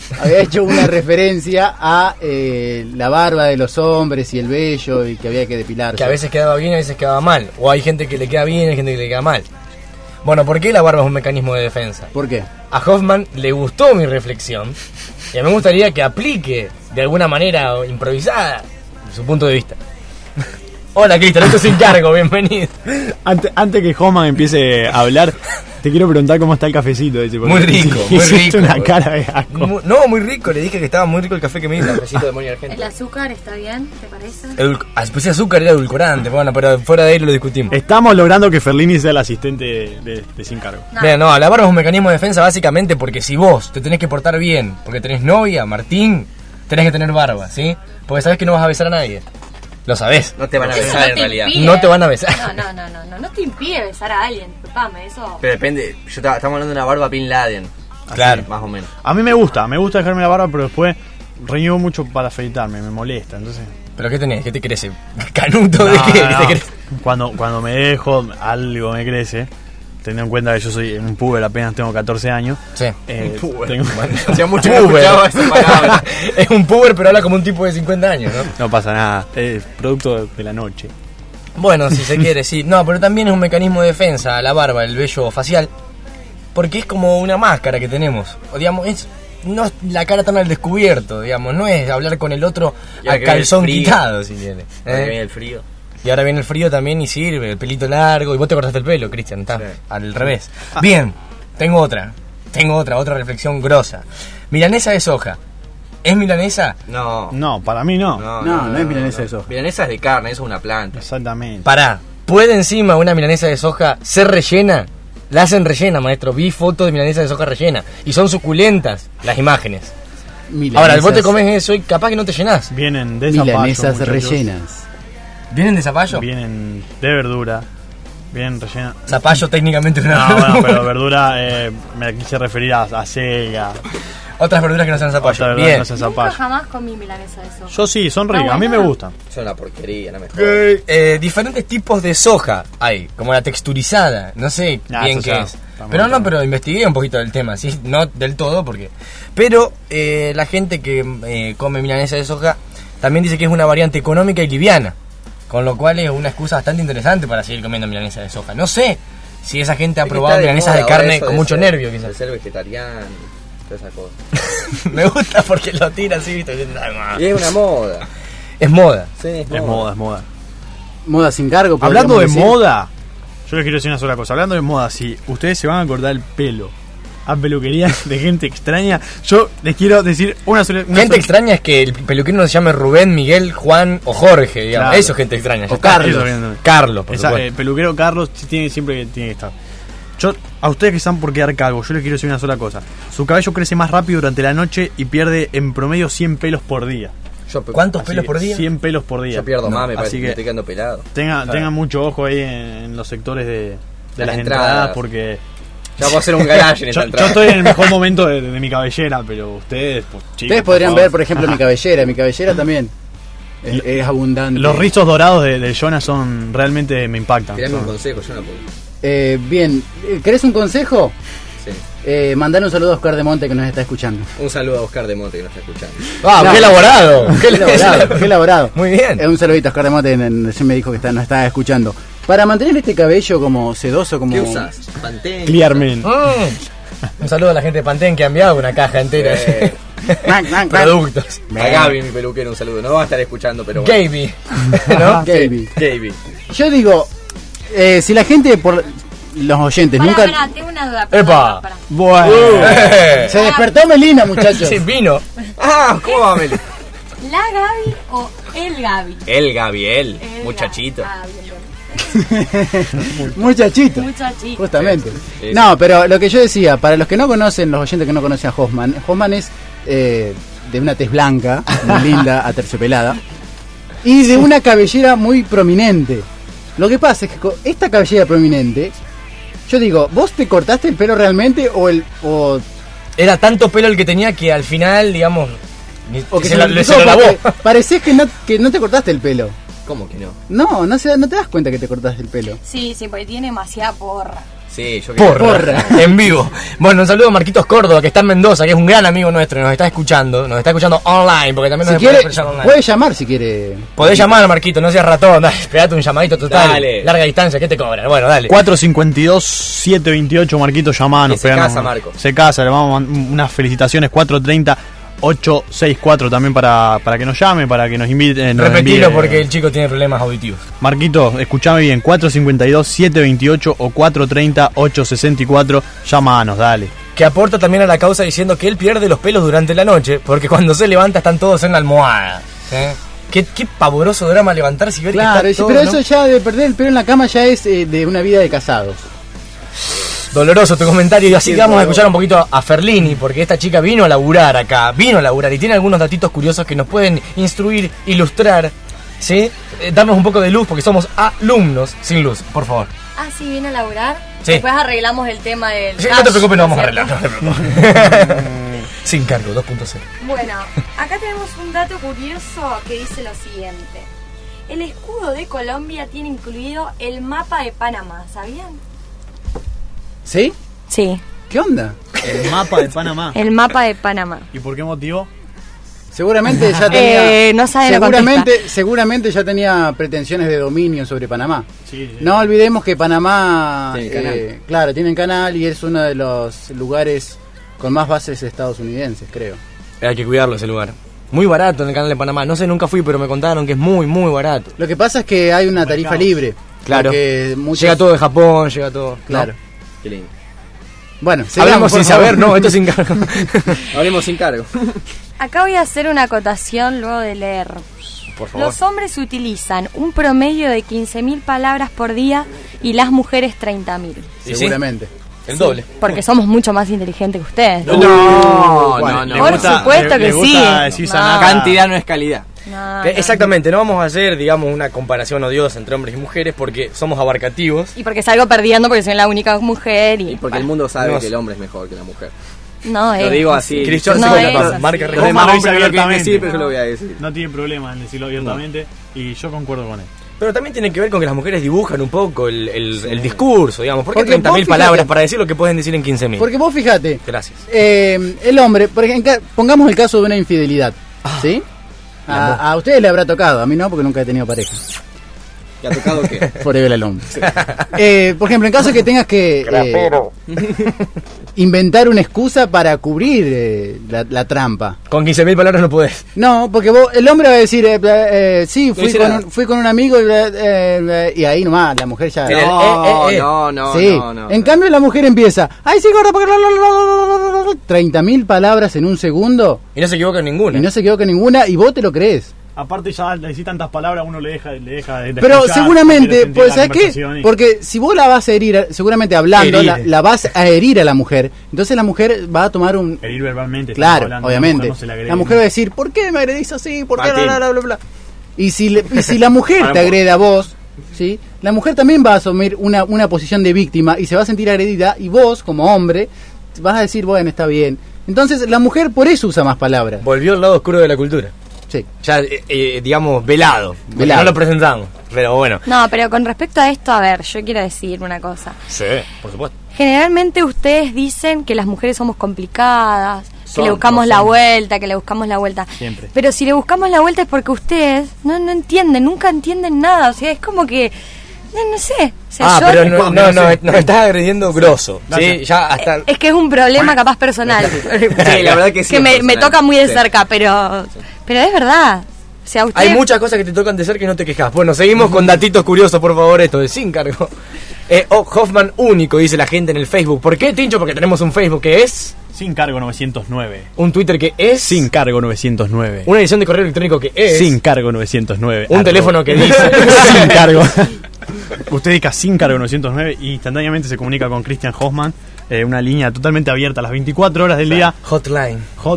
a la barba de los hombres y el vello y que había que depilarse. Que a veces quedaba bien y a veces quedaba mal. O hay gente que le queda bien y hay gente que le queda mal. Bueno, ¿por qué la barba es un mecanismo de defensa? ¿Por qué? A Hoffman le gustó mi reflexión y a mí me gustaría que aplique de alguna manera improvisada su punto de vista. Hola, Cristian, esto es Sin Cargo, bienvenido. Antes que Hoffman empiece a hablar, te quiero preguntar cómo está el cafecito. Muy rico, muy rico. Una cara de asco. No, muy rico, le dije que estaba muy rico el café que me hizo. El cafecito de Moni Argento. ¿El azúcar está bien, te parece? Pues azúcar era edulcorante, bueno, pero fuera de ahí lo discutimos. Estamos logrando que Ferlini sea el asistente de Sin Cargo. Mira, no, la barba es un mecanismo de defensa básicamente porque si vos te tenés que portar bien, porque tenés novia, Martín, tenés que tener barba, ¿sí? Porque sabés que no vas a besar a nadie. Lo sabés. No te van a besar en realidad. No te van a besar. No te impide besar a alguien, disculpame, eso. Pero depende, estamos hablando de una barba Bin Laden. Así, claro, más o menos. A mí me gusta dejarme la barba, pero después reñigo mucho para afeitarme, me molesta, entonces. ¿Pero qué tenés? ¿Qué te crece? ¿Canuto de qué? No. ¿Te crece? Cuando me dejo, algo me crece. Teniendo en cuenta que yo soy un puber, apenas tengo 14 años. Sí. Hacía mucho que escuchaba esa palabra. Es un puber, pero habla como un tipo de 50 años, ¿no? No pasa nada, es producto de la noche. Bueno, si se quiere, sí. No, pero también es un mecanismo de defensa, la barba, el vello facial. Porque es como una máscara que tenemos. O, digamos, no es la cara tan al descubierto, digamos. No es hablar con el otro a calzón quitado, si quiere. Ahora viene el frío. Y ahora viene el frío también y sirve, el pelito largo. Y vos te cortaste el pelo, Cristian, está al revés. Bien, tengo otra reflexión grosa. Milanesa de soja. ¿Es milanesa? No, para mí no. No es milanesa de soja. Milanesa es de carne, eso es una planta. Exactamente. Pará, ¿puede encima una milanesa de soja ser rellena? La hacen rellena, maestro. Vi fotos de milanesa de soja rellena. Y son suculentas las imágenes. Ahora, vos te comes eso y capaz que no te llenás. Vienen de zapallo, milanesas rellenas. ¿Vienen de zapallo? Vienen de verdura. Bien rellena. Zapallo técnicamente una verdura. No, bueno, pero verdura me quise referir a cega. Otras verduras que no sean zapallo. Bien. No Nunca jamás comí milanesa de soja. Yo sí, son ricas, a mí me gustan. Son una porquería, no me jodas. Diferentes tipos de soja hay, como la texturizada, no sé bien qué es. Pero pero investigué un poquito del tema, ¿sí? No del todo, porque... Pero la gente que come milanesa de soja también dice que es una variante económica y liviana. Con lo cual es una excusa bastante interesante para seguir comiendo milanesa de soja. No sé si esa gente ha probado milanesas de carne con mucho nervio, quizás. De ser vegetariano, toda esa cosa. Me gusta porque lo tira así, ¿viste? Y es una moda. Es moda. Sí, es moda. Moda sin cargo. Hablando de moda, yo les quiero decir una sola cosa. Hablando de moda, si ustedes se van a cortar el pelo a peluquerías de gente extraña, yo les quiero decir una sola... Gente extraña es que el peluquero no se llame Rubén, Miguel, Juan o Jorge, digamos. Claro. Eso es gente extraña. O Carlos. Carlos, por supuesto. El peluquero Carlos siempre tiene que estar. Yo, a ustedes que están por quedar calvos, yo les quiero decir una sola cosa. Su cabello crece más rápido durante la noche y pierde en promedio 100 pelos por día. ¿Cuántos pelos por día? 100 pelos por día. Yo pierdo más, me parece que me estoy quedando pelado. Tengan mucho ojo ahí en los sectores de las entradas, porque... Ya puedo hacer un garage en esta entrada. Yo estoy en el mejor momento de mi cabellera, pero ustedes, pues, chicos, ustedes podrían ver, por ejemplo, mi cabellera. Mi cabellera también es abundante. Los rizos dorados de Jonas realmente me impactan. Tirame un consejo, Jonas. Bien, ¿querés un consejo? Sí. Mandale un saludo a Oscar de Monte que nos está escuchando. Un saludo a Oscar de Monte que nos está escuchando. ¡Qué elaborado! ¡Qué elaborado! Muy bien. Un saludito a Oscar de Monte, recién me dijo que nos está escuchando. Para mantener este cabello como sedoso, como... ¿Qué usas? Pantene. Clearman. Un saludo a la gente de Pantene que ha enviado una caja entera de productos. A Gaby, mi peluquero, un saludo. No va a estar escuchando, pero bueno. Gaby. ¿No? Gaby. Yo digo, si la gente, por los oyentes, nunca... tengo una duda. ¡Epa! Bueno. Se despertó Melina, muchachos. Sí, vino. ¿Cómo va, Meli? ¿La Gaby o el Gaby? El Gaby, muchachito. Muchachito. Justamente. Sí. No, pero lo que yo decía, para los que no conocen, los oyentes que no conocen a Hoffman es de una tez blanca, muy linda, aterciopelada, y de una cabellera muy prominente. Lo que pasa es que con esta cabellera prominente, yo digo, ¿vos te cortaste el pelo realmente o era tanto pelo el que tenía que al final, digamos, o que se lo lavó? Parecés que no te cortaste el pelo. ¿Cómo que no? No te das cuenta que te cortaste el pelo. Sí, porque tiene demasiada porra. Sí, yo porra. En vivo. Bueno, un saludo a Marquitos Córdoba, que está en Mendoza, que es un gran amigo nuestro, nos está escuchando online, porque también si quiere, puede llamar si quiere. Podés llamar, Marquito, no seas ratón, dale, pegate un llamadito total. Dale. Larga distancia, ¿qué te cobran? Bueno, dale. 452-728, Marquito, llamanos. Se casa, Marco. Se casa, le vamos a unas felicitaciones, 430-864 también para que nos llame, para que nos inviten. Repetilo porque el chico tiene problemas auditivos. Marquito, escuchame bien, 452-728 o 430-864, llámanos, dale. Que aporta también a la causa diciendo que él pierde los pelos durante la noche, porque cuando se levanta están todos en la almohada. Qué pavoroso drama levantarse y ver claro, que está todo, pero ¿no? Eso ya de perder el pelo en la cama ya es de una vida de casados. Doloroso tu comentario, y así que vamos a escuchar un poquito a Ferlini, porque esta chica vino a laburar acá, y tiene algunos datitos curiosos que nos pueden instruir, ilustrar, ¿sí? Darnos un poco de luz, porque somos alumnos sin luz, por favor. Ah, sí, vino a laburar. Sí. Después arreglamos el tema del... Sí, no te preocupes, no vamos a arreglar, no te preocupes. Sin cargo, 2.0. Bueno, acá tenemos un dato curioso que dice lo siguiente. El escudo de Colombia tiene incluido el mapa de Panamá, ¿sabían? ¿Sí? Sí. ¿Qué onda? El mapa de Panamá. El mapa de Panamá. ¿Y por qué motivo? Seguramente ya tenía. No sabe seguramente ya tenía pretensiones de dominio sobre Panamá. Sí. No olvidemos que Panamá, tienen canal y es uno de los lugares con más bases estadounidenses, creo. Hay que cuidarlo ese lugar. Muy barato en el canal de Panamá. No sé, nunca fui, pero me contaron que es muy, muy barato. Lo que pasa es que hay una tarifa libre. Claro. Llega todo de Japón, llega todo. Claro. ¿No? Qué lindo. Bueno, hablamos sin saber, no, esto es sin cargo. Hablemos sin cargo. Acá voy a hacer una acotación luego de leer. Por favor. Los hombres utilizan un promedio de 15.000 palabras por día y las mujeres 30.000. Seguramente. El doble. Porque somos mucho más inteligentes que ustedes. No. Por supuesto que sí. Cantidad no es calidad. Exactamente, no vamos a hacer, digamos, una comparación odiosa entre hombres y mujeres porque somos abarcativos. Y porque salgo perdiendo porque soy la única mujer. Y porque el mundo sabe que el hombre es mejor que la mujer. No, lo digo así. Cristian marca no tiene problema en decirlo abiertamente y yo concuerdo con él. Pero también tiene que ver con que las mujeres dibujan un poco el discurso, digamos. ¿Por qué 30.000 palabras para decir lo que pueden decir en 15.000? Porque vos fíjate. Gracias. El hombre, por ejemplo, pongamos el caso de una infidelidad, ¿sí? A ustedes le habrá tocado, a mí no, porque nunca he tenido pareja. ¿Te ha tocado qué? Forever Alone. Por ejemplo, en caso de que tengas que inventar una excusa para cubrir la trampa. Con 15.000 palabras no podés. No, porque el hombre va a decir, sí, fui con un amigo y ahí nomás, la mujer ya... No. En cambio la mujer empieza, ay, sí, gorda, porque 30.000 palabras en un segundo. Y no se equivoca en ninguna. Y vos te lo crees. Aparte ya decir tantas palabras uno le deja de pero escuchar, seguramente, pues ¿sabes qué? Porque si vos la vas a herir, seguramente hablando, la vas a herir a la mujer. Entonces la mujer va a tomar un... Herir verbalmente. Claro, obviamente. La mujer va a decir, ¿por qué me agredís así? ¿Por qué? Bla. Y si la mujer te agrede a vos, ¿sí? La mujer también va a asumir una posición de víctima y se va a sentir agredida. Y vos, como hombre, vas a decir, bueno, está bien. Entonces la mujer por eso usa más palabras. Volvió al lado oscuro de la cultura. Sí. Ya, digamos, velado. No lo presentamos, pero bueno. No, pero con respecto a esto, a ver, yo quiero decir una cosa. Sí, por supuesto. Generalmente ustedes dicen que las mujeres somos complicadas, que le buscamos la vuelta. Siempre. Pero si le buscamos la vuelta es porque ustedes no entienden, nunca entienden nada. O sea, es como que... No sé. O sea, pero nos estás agrediendo grosso. ¿sí? Ya hasta... Es que es un problema capaz personal. Sí, la verdad que sí. Que me toca muy de cerca, pero es verdad. O sea, usted... Hay muchas cosas que te tocan de cerca y no te quejas. Bueno, seguimos con datitos curiosos, por favor, esto de Sin Cargo. Hoffman único, dice la gente en el Facebook. ¿Por qué, Tincho? Porque tenemos un Facebook que es... Sin Cargo 909. Un Twitter que es... Sin Cargo 909. Una edición de correo electrónico que es... Sin Cargo 909. Un teléfono que dice... Sin Cargo. Usted dedica Sin Cargo 909 y instantáneamente se comunica con Christian Hoffman. Una línea totalmente abierta a las 24 horas del día. Hotline.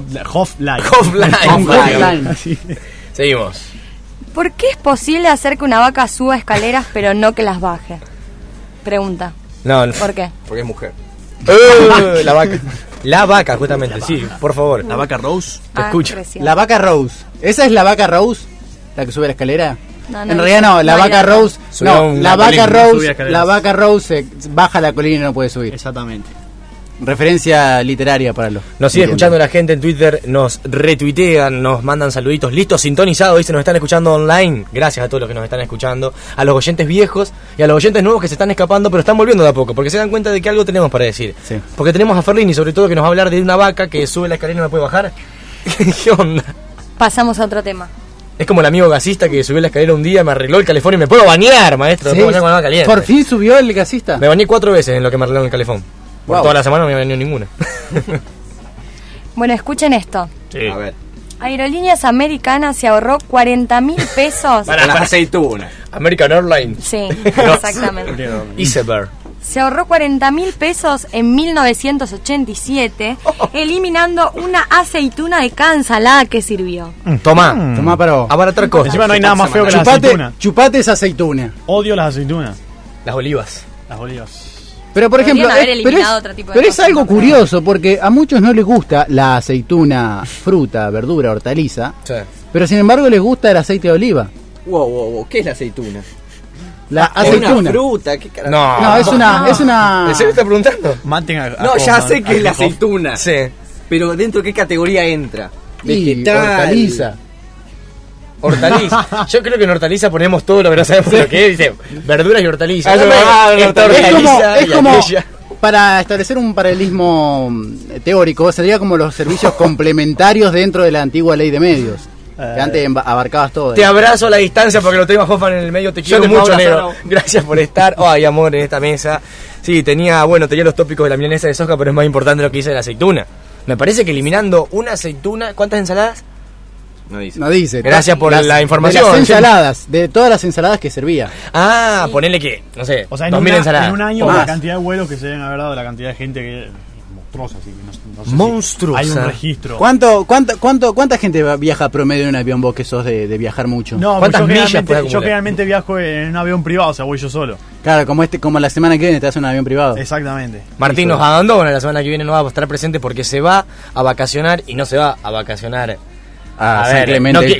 Seguimos. ¿Por qué es posible hacer que una vaca suba escaleras pero no que las baje? Pregunta. No. ¿Por qué? Porque es mujer. La vaca. La vaca, justamente, sí, por favor. La vaca Rose. Te escucho. La vaca Rose. ¿Esa es la vaca Rose? ¿La que sube la escalera? No, en realidad no, la vaca Rose. No, la vaca Rose baja la colina y no puede subir. Exactamente. Referencia literaria para los... Nos sigue escuchando la gente en Twitter, nos retuitean, nos mandan saluditos, listos, sintonizados, dicen, nos están escuchando online. Gracias a todos los que nos están escuchando, a los oyentes viejos y a los oyentes nuevos que se están escapando, pero están volviendo de a poco, porque se dan cuenta de que algo tenemos para decir. Sí. Porque tenemos a Ferlini, sobre todo, que nos va a hablar de una vaca que sube la escalera y no la puede bajar. ¿Qué onda? Pasamos a otro tema. Es como el amigo gasista que subió la escalera un día, me arregló el calefón y me puedo bañar, maestro. ¿Sí? Me puedo bañar con agua caliente. ¿Por fin subió el gasista? Me bañé 4 veces en lo que me arreglaron el calefón. Por toda la semana no me bañé ninguna. Bueno, escuchen esto. Sí. A ver. Aerolíneas Americanas se ahorró 40.000 pesos. Para las aceitunas. American Airlines. Sí, exactamente. Iceberg. Se ahorró 40.000 pesos en 1987, eliminando una aceituna de cada ensalada que sirvió. Tomá para vos. Abaratar cosas. Encima no hay nada más feo que la aceituna. Chupate esa aceituna. Odio las aceitunas. Las olivas. Pero por ejemplo, pero es algo cosas, curioso porque a muchos no les gusta la aceituna, fruta, verdura, hortaliza, sí. Pero sin embargo les gusta el aceite de oliva. Wow, ¿qué es la aceituna? La aceituna. ¿Es una fruta? ¿Qué carajo? No, es una... ¿En serio está preguntando? No, ya sé que es la aceituna. Sí. Pero ¿dentro de qué categoría entra? Hortaliza. Hortaliza. Yo creo que en hortaliza ponemos todo lo que no sabemos lo que es. Dice verduras y hortalizas. Es como para establecer un paralelismo teórico, sería como los servicios complementarios dentro de la antigua ley de medios. Que antes abarcabas todo. Te abrazo a la distancia porque lo tengo a Hoffman en el medio. Te quiero mucho, negro. Gracias por estar. Ay, amor, en esta mesa. Sí, tenía los tópicos de la milanesa de soja, pero es más importante lo que dice de la aceituna. Me parece que eliminando una aceituna... ¿Cuántas ensaladas? No dice. Gracias por la información. De las ensaladas, de todas las ensaladas que servía. Ah, ponele que, no sé, o sea, 2000 ensaladas. En un año, la cantidad de vuelos que se deben haber dado, la cantidad de gente que... monstruosa, así que no sé monstruosa. Si hay un registro. ¿Cuánta gente viaja promedio en un avión, vos que sos de viajar mucho? No, yo generalmente viajo en un avión privado, o sea, voy yo solo. Claro, como la semana que viene te hace un avión privado. Exactamente. Martín nos abandona, la semana que viene no va a estar presente porque se va a vacacionar y no se va a vacacionar. A ver,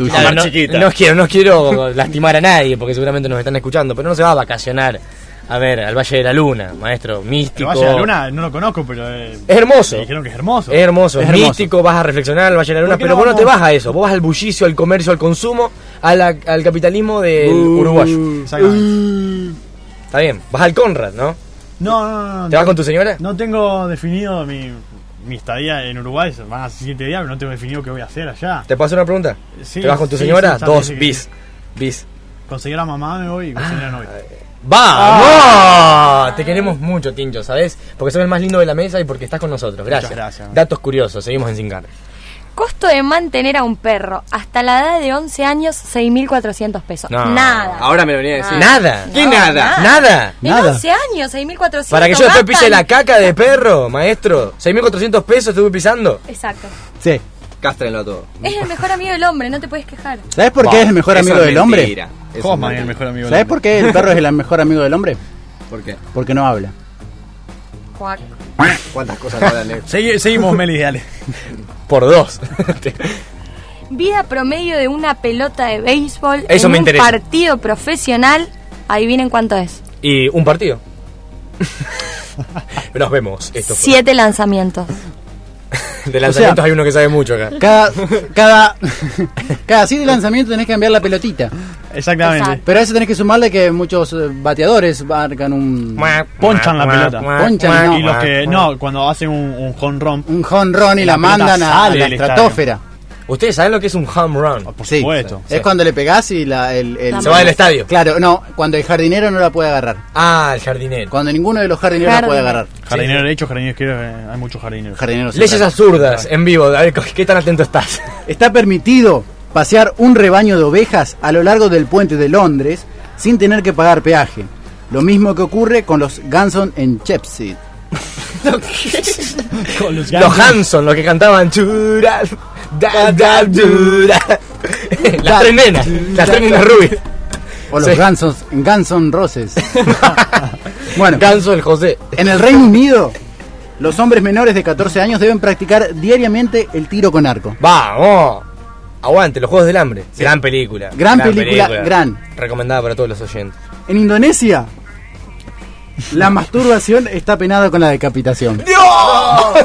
no quiero lastimar a nadie porque seguramente nos están escuchando, pero no se va a vacacionar. A ver, al Valle de la Luna, maestro, místico. El Valle de la Luna no lo conozco, pero... es hermoso. Me dijeron que es hermoso. Es hermoso, es místico, vas a reflexionar al Valle de la Luna, pero vos no te vas a eso. Vos vas al bullicio, al comercio, al consumo, al capitalismo del uruguayo. Exactamente. Está bien, vas al Conrad, ¿no? No. ¿Te vas con tu señora? No tengo definido mi estadía en Uruguay. Van a ser 7 días, pero no tengo definido qué voy a hacer allá. ¿Te puedo hacer una pregunta? Sí, ¿te vas con tu señora? 2 bis. Con señora mamá me voy y con señora no voy. ¡Vamos! Te queremos mucho, Tincho, ¿sabes? Porque sos el más lindo de la mesa y porque estás con nosotros. Gracias. Muchas gracias. Datos curiosos, seguimos en Sin Carne. Costo de mantener a un perro hasta la edad de 11 años, 6.400 pesos. No. Nada. Ahora me lo venía a decir. Nada. ¿Qué nada? Nada. En 11 años, 6.400. Para que yo después pise la caca de perro, maestro. 6.400 pesos estuve pisando. Exacto. Sí. Cástrenlo todo. Es el mejor amigo del hombre, no te puedes quejar. ¿Sabes por qué es el mejor amigo del hombre? Hoffman es el mejor amigo del hombre. ¿Sabes por qué el perro es el mejor amigo del hombre? ¿Por qué? Porque no habla. Cuac. ¿Cuántas cosas no hablan? Seguimos, Meli, dale. Por 2. Vida promedio de una pelota de béisbol eso en me un interesa. Partido profesional. Adivinen cuánto es. Y un partido. Nos vemos. 7 lanzamientos. De lanzamientos hay uno que sabe mucho acá. Cada 7 lanzamientos tenés que cambiar la pelotita. Exactamente. Exacto. Pero a eso tenés que sumarle que muchos bateadores marcan un... Ponchan la pelota. Ponchan, no. Y los que cuando hacen un home run. Un home run y la mandan a la estratosfera. ¿Ustedes saben lo que es un home run? Por supuesto. Es cuando le pegás y se va del estadio. Claro, no, cuando el jardinero no la puede agarrar. Ah, el jardinero. Cuando ninguno de los jardineros la puede agarrar. Jardinero derecho, jardinero izquierdo, hay muchos jardineros. Leyes absurdas en vivo. A ver, ¿qué tan atento estás? Está permitido pasear un rebaño de ovejas a lo largo del puente de Londres sin tener que pagar peaje. Lo mismo que ocurre con los Ganson en Chepsy. Los Hanson, los que cantaban chura, las tres nenas rubias. O los Ganson Roses. Bueno, Ganso el José. En el Reino Unido, los hombres menores de 14 años deben practicar diariamente el tiro con arco. ¡Vamos! Aguante, los Juegos del Hambre. Sí. Gran película. Gran película. Recomendada para todos los oyentes. En Indonesia, la masturbación está penada con la decapitación. ¡Dios!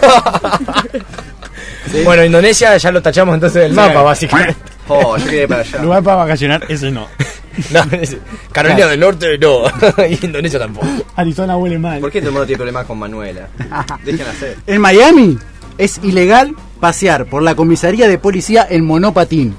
¿Sí? Bueno, Indonesia ya lo tachamos entonces del mapa, básicamente. Yo quería para allá. Lugar para vacacionar, ese no. Carolina del Norte no. Y Indonesia tampoco. Arizona huele mal. ¿Por qué todo el mundo tiene problemas con Manuela? Dejen hacer. En Miami es ilegal pasear por la comisaría de policía en monopatín.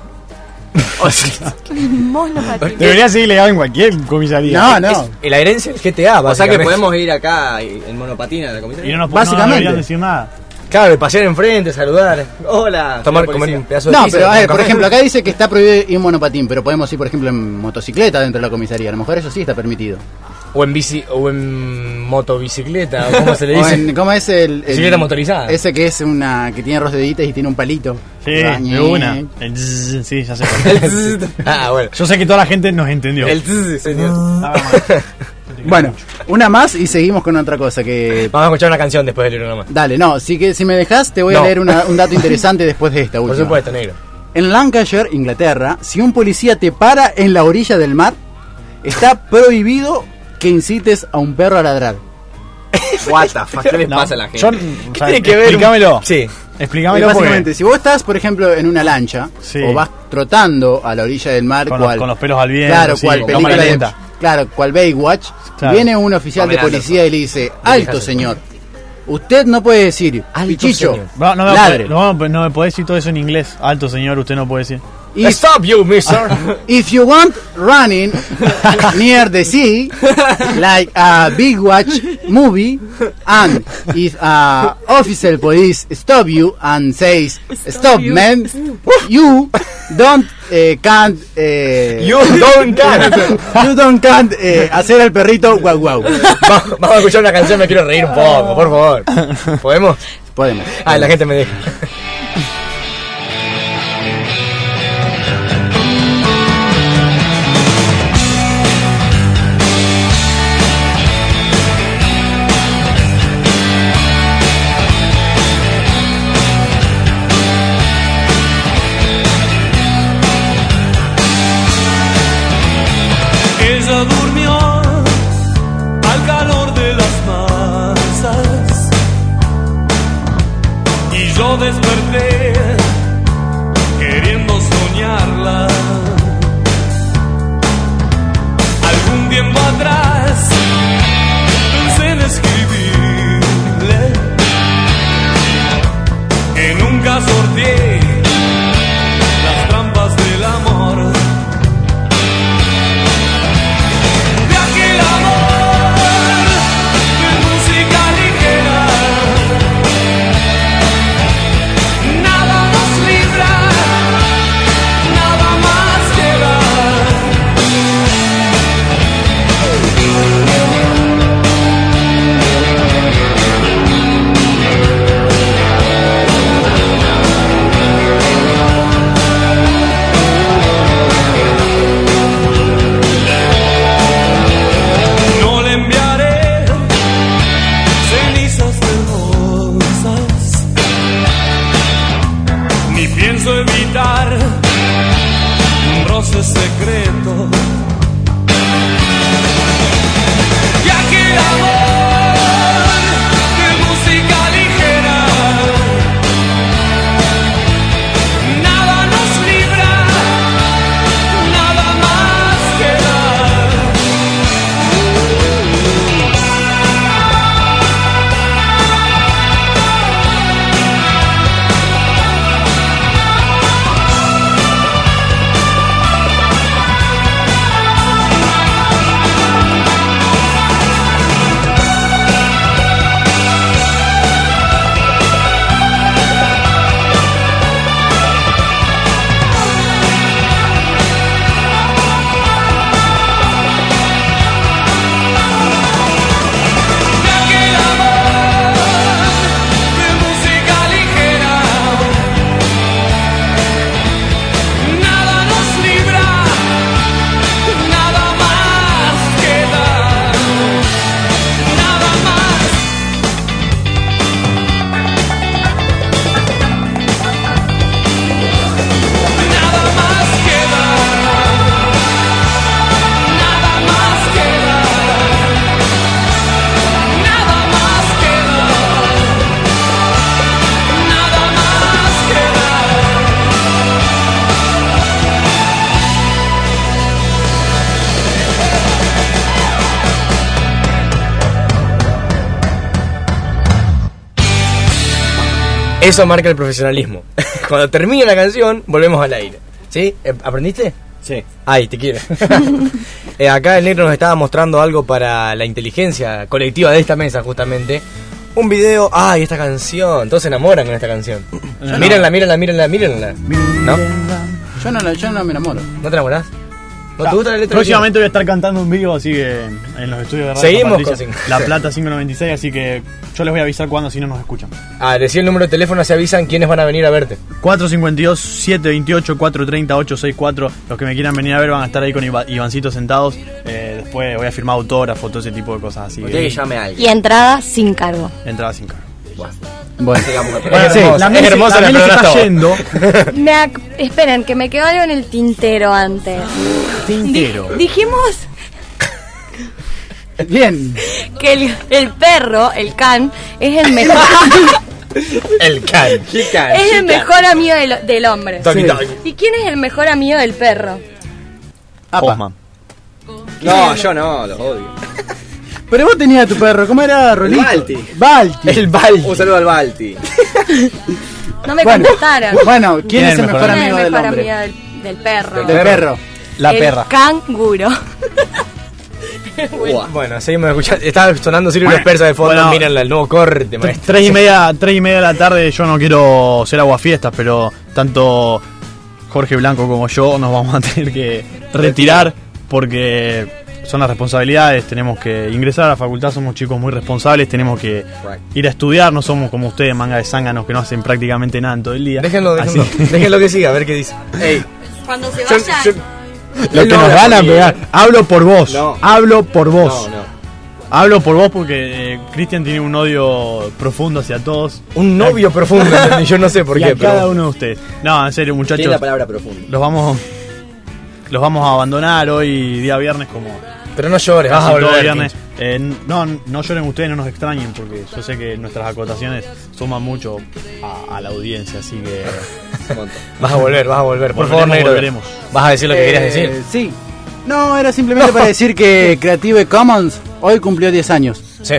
Monopatín. Debería ser ilegal en cualquier comisaría. No. La herencia del GTA, o sea que podemos ir acá en monopatín a la comisaría. Y no básicamente. No decir nada. Claro, pasear enfrente, saludar. Hola. Comer un pedazo de pizza. No, pero a ver, por ejemplo, acá dice que está prohibido ir en monopatín, pero podemos ir, por ejemplo, en motocicleta dentro de la comisaría. A lo mejor eso sí está permitido. O en bici, o en motovicicleta, ¿cómo se le dice? ¿Cómo es el bicicleta motorizada? Ese que es una que tiene roseditas y tiene un palito. Sí, de una. Sí, ya sé. Bueno. Yo sé que toda la gente nos entendió. Señor. Bueno, una más y seguimos con otra cosa que... Vamos a escuchar una canción después del libro nomás. Dale, si me dejas te voy a leer un dato interesante después de esta última. Por supuesto, negro. En Lancashire, Inglaterra, si un policía te para en la orilla del mar, está prohibido que incites a un perro a ladrar. What the fuck, ¿qué les pasa a la gente? ¿Qué tiene que ver? Explícamelo. Sí. Explícamelo. Básicamente, si vos estás, por ejemplo, en una lancha, o vas trotando a la orilla del mar, con los pelos al viento, claro, cual película de, claro, cual Baywatch, viene un oficial de policía y le dice: alto, señor, usted no puede decir pichicho, ladre. No me podés decir todo eso en inglés. Alto, señor, usted no puede decir. Stop you, mister. If you want running near the sea, like a big watch movie, and if a officer police stop you and says stop man, you don't can't hacer el perrito guau guau. Vamos a escuchar una canción, me quiero reír un poco, por favor. ¿Podemos? Podemos. La gente me deja. Desperté queriendo soñarla. Algún tiempo atrás pensé en escribirle que nunca sorteé las trampas del amor. De aquel amor de música ligera. Secreto. Y aquel amor de música ligera, nada nos libra, nada más queda. Eso marca el profesionalismo. Cuando termina la canción, volvemos al aire. ¿Sí? ¿Aprendiste? Sí. Ay, te quiero. Acá el negro nos estaba mostrando algo para la inteligencia colectiva de esta mesa, justamente. Un video. ¡Ay, esta canción! Todos se enamoran con esta canción. Mírenla. ¿No? Yo no me enamoro. ¿No te enamorás? ¿No te gusta la letra? Próximamente voy a estar cantando en vivo, así que en los estudios de Radio Seguimos con La Plata 596, así que yo les voy a avisar cuando, si no nos escuchan. Decí el número de teléfono, se avisan quiénes van a venir a verte. 452-728-430-864. Los que me quieran venir a ver van a estar ahí con Ivancito sentados. Después voy a firmar autógrafos, todo ese tipo de cosas así. Usted que llame a alguien. Y entrada sin cargo. Entrada sin cargo. Bueno, sí, la Meli se está yendo. Esperen, que me quedó algo en el tintero antes. Tintero. Dijimos bien que el perro, el can, es el mejor. El can. Es el mejor amigo del hombre. Sí. ¿Y quién es el mejor amigo del perro? Apa. No, yo no, los odio. Pero vos tenías a tu perro, ¿cómo era, Rolito? Balti. El Balti. Un saludo al Balti. No me contestaron. Bueno, ¿quién es el mejor amigo del mejor hombre? amigo del perro? Del perro. La el perra. Canguro. Bueno, seguimos escuchando. Estaba sonando Sirio y los persas de fondo. Bueno, miren el nuevo corte, maestro. 3:30 de la tarde. Yo no quiero ser aguafiestas, pero tanto Jorge Blanco como yo nos vamos a tener que retirar porque son las responsabilidades. Tenemos que ingresar a la facultad, somos chicos muy responsables, tenemos que ir a estudiar, no somos como ustedes, manga de zánganos que no hacen prácticamente nada en todo el día. Déjenlo que siga, a ver qué dice. Ey, Cuando se vayan. Lo que nos van a pegar. Hablo por vos. No. Hablo por vos. No. Hablo por vos porque Cristian tiene un odio profundo hacia todos. Un novio profundo, yo no sé por y qué. a cada uno de ustedes. No, en serio, muchachos. Tiene la palabra profunda. Los vamos a abandonar hoy día viernes como... Pero no llores, vas a todo volver. viernes. No lloren ustedes, no nos extrañen porque yo sé que nuestras acotaciones suman mucho a la audiencia, así que... Vas a volver, por favor, negro. Volveremos. ¿Vas a decir lo que querías decir? Sí. No, era simplemente para decir que Creative Commons hoy cumplió 10 años. Sí.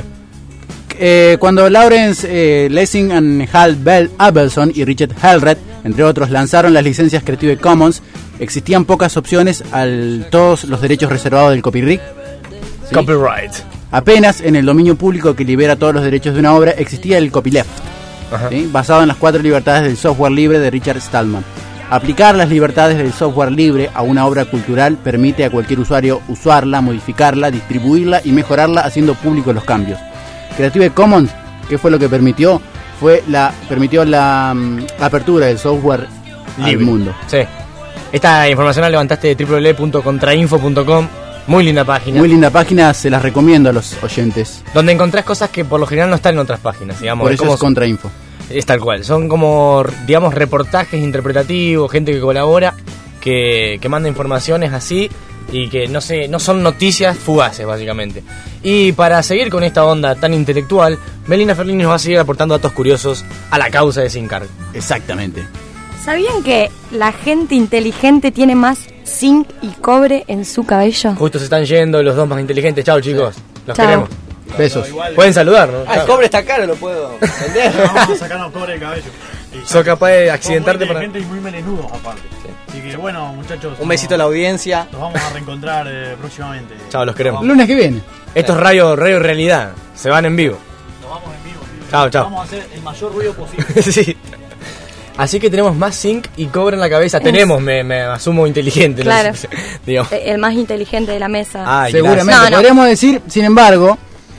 Cuando Lawrence Lessing and Hal Abelson y Richard Hellred, entre otros, lanzaron las licencias Creative Commons, existían pocas opciones a todos los derechos reservados del copyright. ¿Sí? Copyright. Apenas en el dominio público que libera todos los derechos de una obra existía el copyleft, ¿sí? Basado en las 4 libertades del software libre de Richard Stallman. Aplicar las libertades del software libre a una obra cultural permite a cualquier usuario usarla, modificarla, distribuirla y mejorarla haciendo públicos los cambios. Creative Commons, ¿qué fue lo que permitió? Permitió la apertura del software libre al mundo. Sí. Esta información la levantaste de www.contrainfo.com. Muy linda página. Muy linda página, se las recomiendo a los oyentes. Donde encontrás cosas que por lo general no están en otras páginas, digamos. Por eso es Contrainfo. Es tal cual. Son como, digamos, reportajes interpretativos, gente que colabora, que manda informaciones así y que no son noticias fugaces, básicamente. Y para seguir con esta onda tan intelectual, Melina Ferlini nos va a seguir aportando datos curiosos a la causa de Zinc. Exactamente. ¿Sabían que la gente inteligente tiene más zinc y cobre en su cabello? Justo se están yendo los dos más inteligentes. Chao, chicos. Los Chao. queremos. Besos. Pueden saludar, ¿no? El cobre está caro, lo puedo vender. Vamos a sacarnos cobre de cabello. Sos capaz de accidentarte para... para... y muy melenudos aparte. Así que bueno, muchachos. Un besito a la audiencia. Nos vamos a reencontrar próximamente. Chao, los queremos. Lunes que viene. Esto es Radio Realidad. Se van en vivo. Nos vamos en vivo. Chao, chao. Vamos a hacer el mayor ruido posible. Sí. Así que tenemos más zinc y cobre en la cabeza. Tenemos, me asumo inteligente. Claro. No sé, digamos. El más inteligente de la mesa. Ay, seguramente. No. Podríamos decir, sin embargo,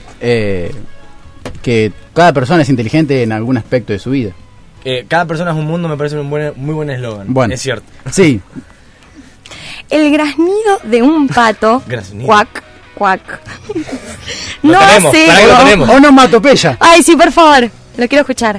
que cada persona es inteligente en algún aspecto de su vida. Cada persona es un mundo, me parece un muy buen eslogan. Bueno, es cierto. Sí. El graznido de un pato. Graznido. Cuac, cuac. Lo No tenemos, sé. para que lo tenemos. Onomatopeya. Ay, sí, por favor. Lo quiero escuchar.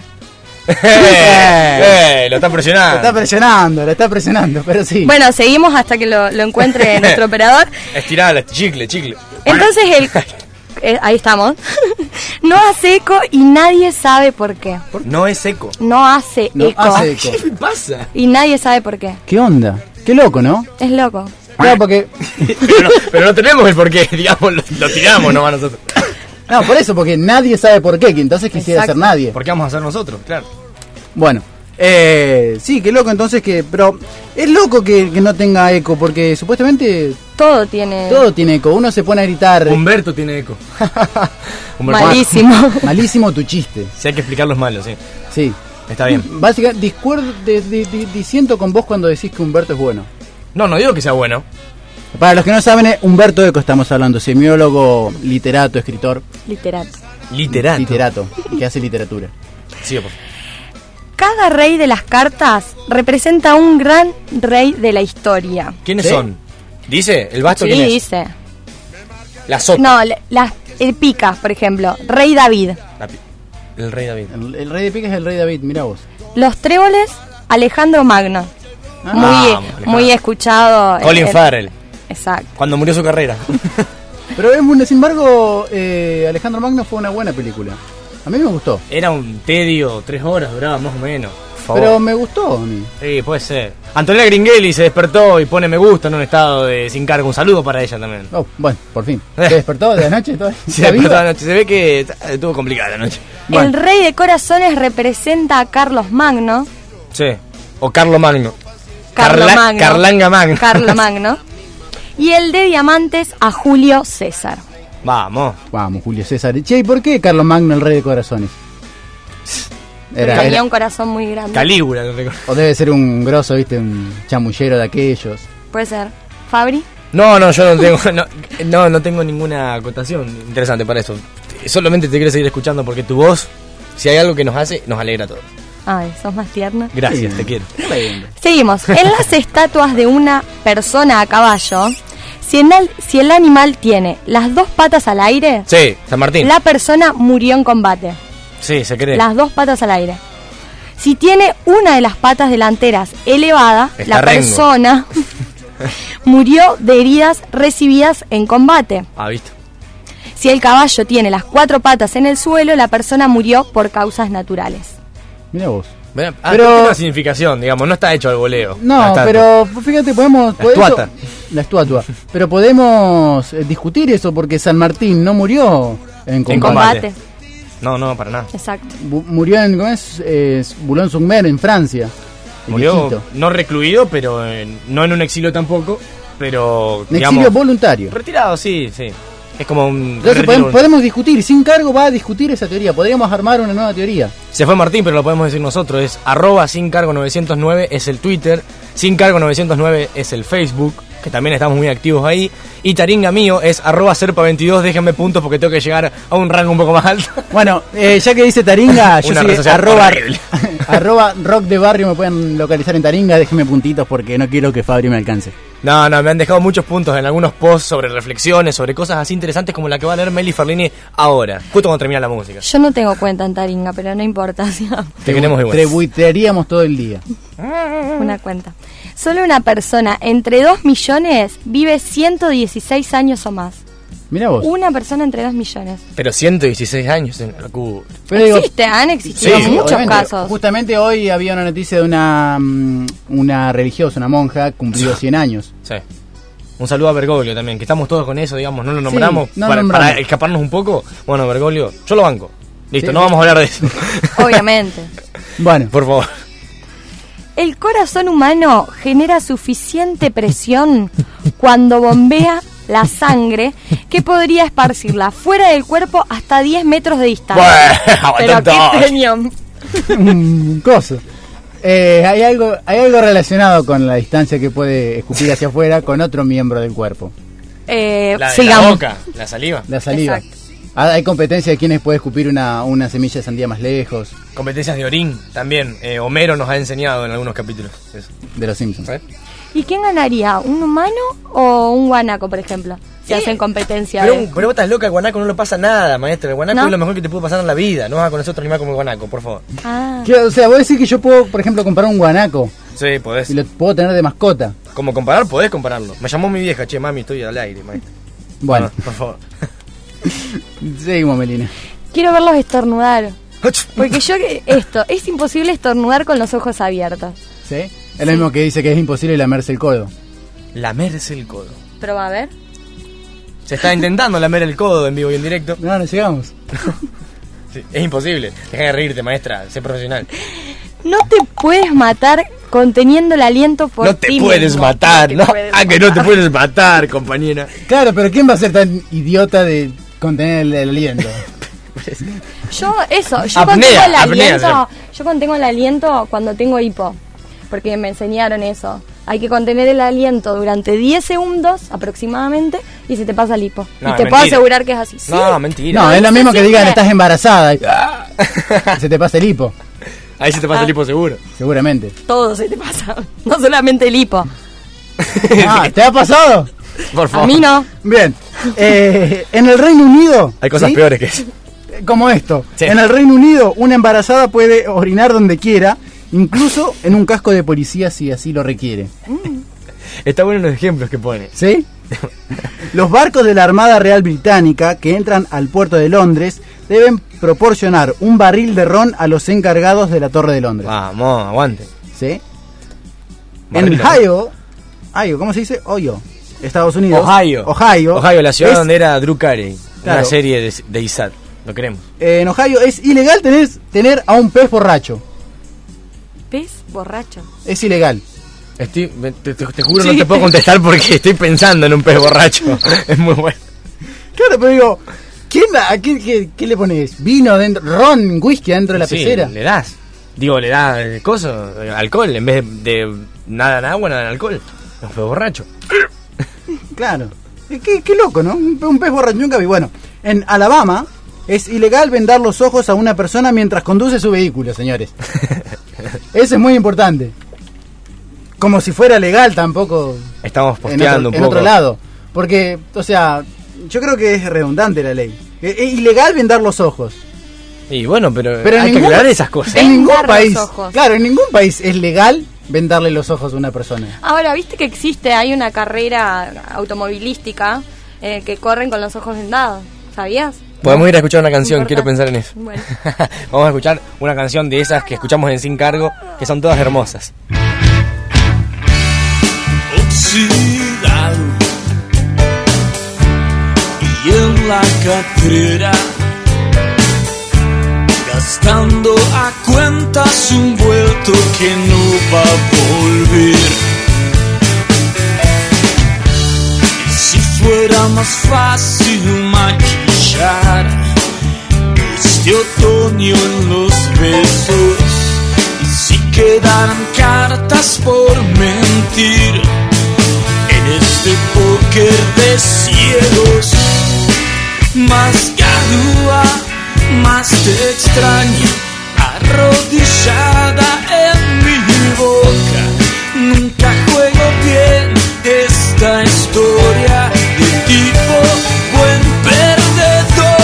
Lo está presionando. Lo está presionando, pero sí. Bueno, seguimos hasta que lo encuentre nuestro operador. Estirala, chicle. Entonces ahí estamos. No hace eco y nadie sabe por qué. No es eco. No hace eco. ¿Qué pasa? Y nadie sabe por qué. ¿Qué onda? Qué loco, ¿no? Es loco. Claro, porque... pero no tenemos el porqué, digamos, lo tiramos nomás nosotros. No, por eso, porque nadie sabe por qué, que entonces quisiera ser nadie. ¿Por qué vamos a ser nosotros? Claro. Bueno, sí, qué loco entonces que... Pero es loco que no tenga eco, porque supuestamente... Todo tiene eco, uno se pone a gritar... Humberto tiene eco. Malísimo. Malísimo tu chiste. Sí, hay que explicar los malos, sí. Sí. Está bien. Básicamente, disiento con vos cuando decís que Humberto es bueno. No digo que sea bueno. Para los que no saben, Humberto Eco estamos hablando, semiólogo, literato, escritor. Literato. Que hace literatura. Sí, por favor. Cada rey de las cartas representa un gran rey de la historia. ¿Quiénes son? ¿Dice? ¿El basto Sí, quién es? dice. La sota. No, el pica, por ejemplo. Rey David. El rey David. El rey de pica es el rey David, mirá vos. Los tréboles, Alejandro Magno. Muy escuchado. Colin Farrell. Exacto. Cuando murió su carrera. Pero sin embargo, Alejandro Magno fue una buena película. A mí me gustó. Era un tedio, 3 horas duraba más o menos. Pero me gustó a mí. Sí, puede ser. Antonella Gringelli se despertó y pone me gusta en un estado de sin cargo. Un saludo para ella también. Oh, bueno, por fin. ¿Se despertó de anoche? Se despertó de anoche. Se ve que estuvo complicada la noche. Bueno. El rey de corazones representa a Carlos Magno. Sí. O Carlo Magno. Magno. Carlanga Magno. Carlo Magno. Y el de diamantes a Julio César. Vamos, Julio César. Che, ¿y por qué Carlos Magno el rey de corazones? Tenía un corazón muy grande. Calígula, no recuerdo. O debe ser un grosso, viste, un chamullero de aquellos. Puede ser. ¿Fabri? No, yo no tengo ninguna acotación interesante para eso. Solamente te quiero seguir escuchando porque tu voz, si hay algo que nos hace, nos alegra a todos. Ay, sos más tierna. Gracias, te quiero. Seguimos. En las estatuas de una persona a caballo, si el animal tiene las 2 patas al aire, sí, San Martín, la persona murió en combate. Sí, se cree. Las 2 patas al aire. Si tiene una de las patas delanteras elevada, la persona murió de heridas recibidas en combate. Visto. Si el caballo tiene las 4 patas en el suelo, la persona murió por causas naturales. Mira vos. Pero tiene una significación, digamos, no está hecho al voleo. No, pero fíjate, podemos... La estatua. Pero podemos discutir eso porque San Martín no murió en combate. No, para nada. Exacto. Murió en Boulogne-sur-Mer, en Francia. Murió no recluido, pero no en un exilio tampoco, pero digamos, exilio voluntario. Retirado, sí. Es como un... Entonces podemos discutir, sin cargo va a discutir esa teoría. Podríamos armar una nueva teoría. Se fue Martín, pero lo podemos decir nosotros. Es @sincargo909 es el Twitter, sincargo909 es el Facebook, que también estamos muy activos ahí. Y Taringa mío es @serpa22, déjenme puntos porque tengo que llegar a un rango un poco más alto. Bueno, ya que dice Taringa, yo soy @ rock de barrio, me pueden localizar en Taringa, déjenme puntitos porque no quiero que Fabri me alcance. No, me han dejado muchos puntos en algunos posts sobre reflexiones, sobre cosas así interesantes como la que va a leer Meli Ferlini ahora, justo cuando termina la música. Yo no tengo cuenta en Taringa, pero no importa. Te queremos igual. Trebuitearíamos todo el día. Una cuenta. Solo una persona entre 2 millones vive 116 años o más. Mira vos. Una persona entre 2 millones. Pero 116 años en la locura. Han existido muchos casos. Justamente hoy había una noticia de una religiosa, una monja, cumplió 100 años. Sí. Un saludo a Bergoglio también, que estamos todos con eso, digamos, no lo nombramos, para escaparnos un poco. Bueno, Bergoglio, yo lo banco. Listo, no vamos a hablar de eso. Obviamente. Bueno. Por favor. El corazón humano genera suficiente presión cuando bombea la sangre que podría esparcirla fuera del cuerpo hasta 10 metros de distancia. Pero qué tenían. Coso. Hay algo relacionado con la distancia que puede escupir hacia afuera con otro miembro del cuerpo. La boca, la saliva. La saliva. Exacto. Hay competencia de quienes puede escupir una semilla de sandía más lejos. Competencias de orín también. Homero nos ha enseñado en algunos capítulos eso. De los Simpsons. ¿Y quién ganaría? ¿Un humano o un guanaco, por ejemplo? Si hacen competencia. Pero vos estás loca, el guanaco no le pasa nada, maestra. El guanaco es lo mejor que te puede pasar en la vida. No vas a conocer otro animal como el guanaco, por favor. O sea, vos decís que yo puedo, por ejemplo, comparar un guanaco. Sí, podés. Y lo puedo tener de mascota. Como comparar, podés compararlo. Me llamó mi vieja, che, mami, estoy al aire, maestra. Bueno, por favor. Seguimos, Melina. Quiero verlos estornudar. Porque es imposible estornudar con los ojos abiertos. ¿Sí? Es lo mismo que dice que es imposible lamerse el codo. Lamerse el codo. Pero va a ver. Se está intentando lamer el codo en vivo y en directo. No llegamos. Sí, es imposible. Deja de reírte, maestra. Sé profesional. No te puedes matar conteniendo el aliento por ti mismo. No te puedes matar, ¿no? Que no te puedes matar, compañera. Claro, pero ¿quién va a ser tan idiota de contener el aliento? Yo contengo el aliento cuando tengo hipo. Porque me enseñaron eso. Hay que contener el aliento durante 10 segundos aproximadamente y se te pasa el hipo. Y te puedo asegurar que es así. No, mentira. No, es lo mismo que digan estás embarazada y se te pasa el hipo. Ahí se te pasa el hipo seguro. Seguramente. Todo se te pasa, no solamente el hipo. ¿Te ha pasado? Por favor. A mí no. Bien. En el Reino Unido hay cosas peores que eso. Como esto. Sí. En el Reino Unido una embarazada puede orinar donde quiera, incluso en un casco de policía si así lo requiere. Está bueno los ejemplos que pone. ¿Sí? Los barcos de la Armada Real Británica que entran al puerto de Londres deben proporcionar un barril de ron a los encargados de la Torre de Londres. Vamos, aguante. ¿Sí? En Ohio, ¿cómo se dice? Ohio, Estados Unidos. Ohio, la ciudad donde era Drew Carey, claro, una serie de ISAT. Lo queremos. En Ohio es ilegal tener a un pez borracho. ¿Pez borracho? Es ilegal. Te juro, sí. No te puedo contestar porque estoy pensando en un pez borracho. Es muy bueno. Claro, pero digo, ¿qué le pones? ¿Vino adentro? ¿Ron, whisky adentro de la pecera? Le das. Le das alcohol. En vez de nada en agua, nada en alcohol. Un pez borracho. Claro. Qué loco, ¿no? Un pez borracho, nunca vi. Bueno, en Alabama es ilegal vendar los ojos a una persona mientras conduce su vehículo, señores. Eso es muy importante. Como si fuera legal tampoco. Estamos posteando un poco. En otro lado. Porque, o sea, yo creo que es redundante la ley. Es ilegal vendar los ojos. Y bueno, pero hay que aclarar esas cosas. En ningún país, claro, en ningún país es legal vendarle los ojos a una persona. Ahora, viste que hay una carrera automovilística que corren con los ojos vendados. ¿Sabías? Podemos ir a escuchar una canción, quiero pensar en eso. Bueno. Vamos a escuchar una canción de esas que escuchamos en Sin Cargo, que son todas hermosas. Oxidado y en la cartera, gastando a cuentas un vuelto que no va a volver. Y si fuera más fácil maquillar este otoño en los besos, y si quedaran cartas por mentir en este póker de cielos, más garúa, más te extraño, arrodillada en mi boca. Nunca juego bien esta historia de tipo buen perdedor.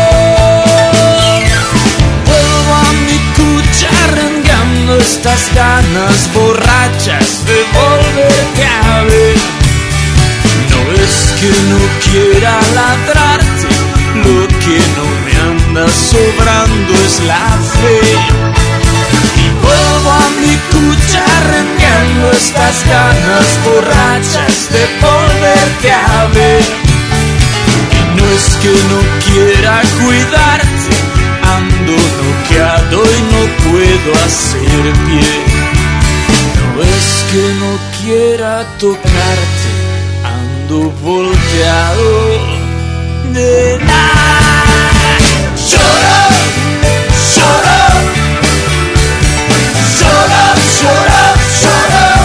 Vuelvo a mi cucha arengando estas ganas borrachas de volverte a ver. No es que no quiera ladrarte, lo que no me anda sobrando es la fe. Y vuelvo a mi cucha arrancando estas ganas borrachas de volverte a ver. Y no es que no quiera cuidarte, ando noqueado y no puedo hacer pie. No es que no quiera tocarte, ando volteado de nada. Shut up, shut up, shut up, shut up, shut up,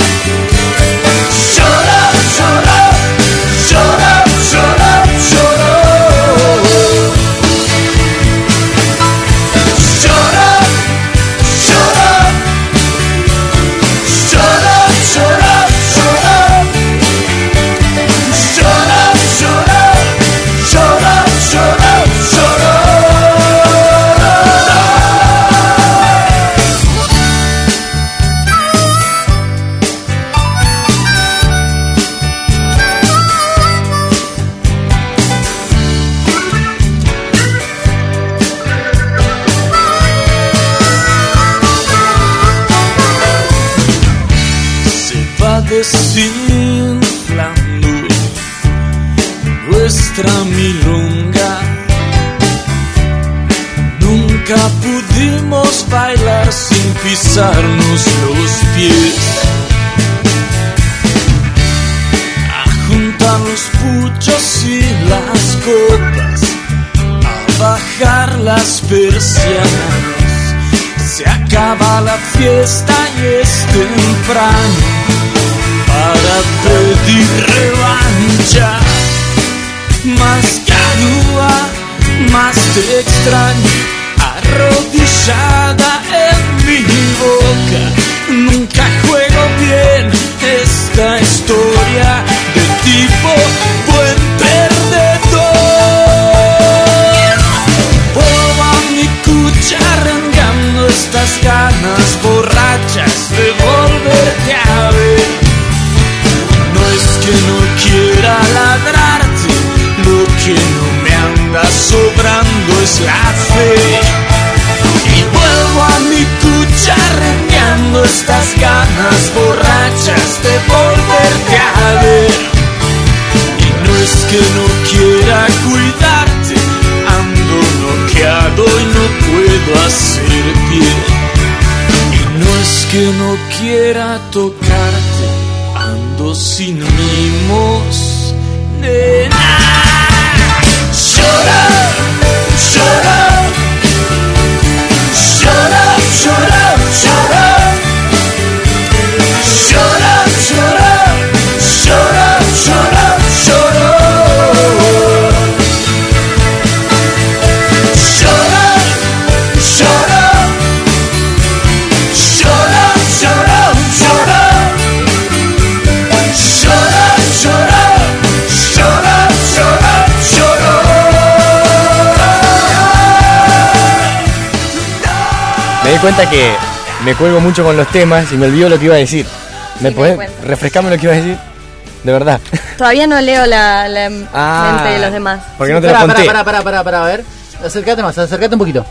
shut up, shut up, shut up, shut up, shut up, shut up, shut up, shut up, shut up, shut up, shut up, shut up. Shut up, shut up, shut up. Se va desinflando nuestra milonga. Nunca pudimos bailar sin pisarnos los pies. A juntar los puchos y las copas, a bajar las persianas. Se acaba la fiesta y es temprano para pedir revancha. Más garúa, más te extraño, arrodillada en mi boca. Nunca juego bien esta historia de tipo buen perdedor. Vuelvo a mi cucha arrancando estas ganas borrachas de volverte a ver. No es que no quiera ladrarte, lo que no me anda sobrando es pierdes la fe. Y vuelvo a mi cucha rengueando estas ganas borrachas de volverte a ver. Y no es que no quiera cuidarte, ando noqueado y no puedo hacer pie. Y no es que no quiera tocarte, ando sin mimos, nena. Llora, llora. Llora, llora, llora. Llora, llora, llora, llora, llora. Llora, llora. Llora, llora, llora. Llora, llora. Llora, llora, llora. Me di cuenta que me cuelgo mucho con los temas y me olvido lo que iba a decir. ¿Me podés refrescarme lo que iba a decir? De verdad. Todavía no leo la mente de los demás. Porque no te lo conté. Pará, a ver. Acércate más, acércate un poquito.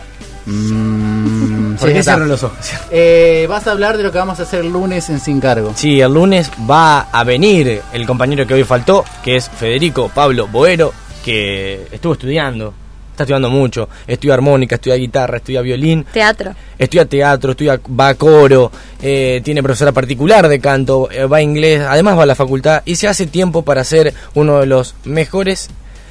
¿Por qué cierro los ojos? Vas a hablar de lo que vamos a hacer el lunes en Sin Cargo. Sí, el lunes va a venir el compañero que hoy faltó, que es Federico Pablo Boero, que estuvo estudiando. Está estudiando mucho, estudia armónica, estudia guitarra, estudia violín, estudia teatro, va a coro, tiene profesora particular de canto, va a inglés, además va a la facultad y se hace tiempo para ser uno de los mejores,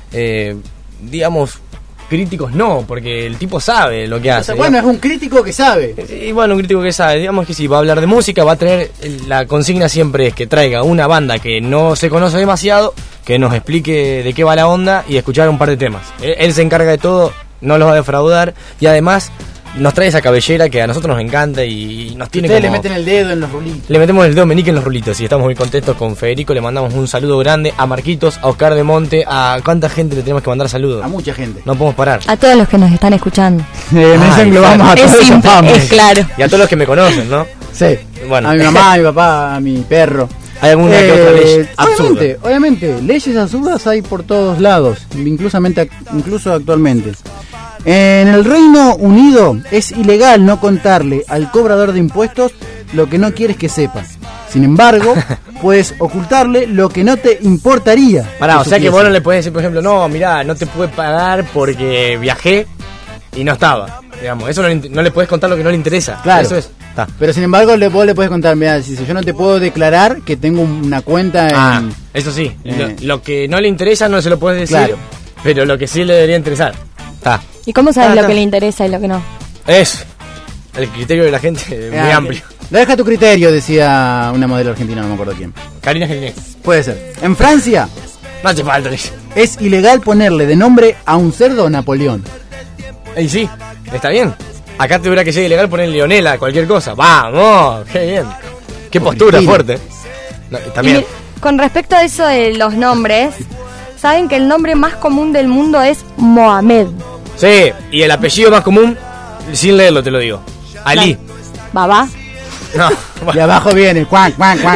digamos, críticos no, porque el tipo sabe lo que hace. O sea, bueno, es un crítico que sabe. Y bueno, un crítico que sabe, digamos que sí, va a hablar de música, va a traer, la consigna siempre es que traiga una banda que no se conoce demasiado, que nos explique de qué va la onda y escuchar un par de temas. Él se encarga de todo, no los va a defraudar y además nos trae esa cabellera que a nosotros nos encanta y nos tiene Ustedes como... le meten el dedo en los rulitos. Le metemos el dedo meñique en los rulitos y estamos muy contentos con Federico. Le mandamos un saludo grande a Marquitos, a Oscar de Monte, a cuánta gente le tenemos que mandar saludos. A mucha gente. No podemos parar. A todos los que nos están escuchando. Englobamos a todos es simple, es claro. Y a todos los que me conocen, ¿no? Sí. Bueno. A mi mamá, a mi papá, a mi perro. ¿Hay alguna que otra ley absurda? Obviamente, leyes absurdas hay por todos lados, incluso actualmente. En el Reino Unido es ilegal no contarle al cobrador de impuestos lo que no quieres que sepa. Sin embargo, puedes ocultarle lo que no te importaría. Pará, o sea que vos no le podés decir, por ejemplo, no, mirá, no te pude pagar porque viajé y no estaba. Digamos, eso no le podés contar lo que no le interesa. Claro. Eso es. Pero sin embargo, vos le podés contar, mirá, si yo no te puedo declarar que tengo una cuenta en... eso sí. Lo que no le interesa no se lo podés decir, claro. Pero lo que sí le debería interesar. ¿Y cómo sabes lo que le interesa y lo que no? Es el criterio de la gente es muy amplio. Deja tu criterio, decía una modelo argentina, no me acuerdo quién. Karina Gelinek. Puede ser. En Francia no te falta. Es ilegal ponerle de nombre a un cerdo Napoleón. Y sí, está bien. Acá te hubiera que ser ilegal poner Leonela, cualquier cosa. Vamos, qué bien. Qué postura fuerte. No, también. Y con respecto a eso de los nombres, saben que el nombre más común del mundo es Mohamed. Sí, y el apellido más común, sin leerlo te lo digo, Ali. ¿Babá? No. Y abajo viene, cuan.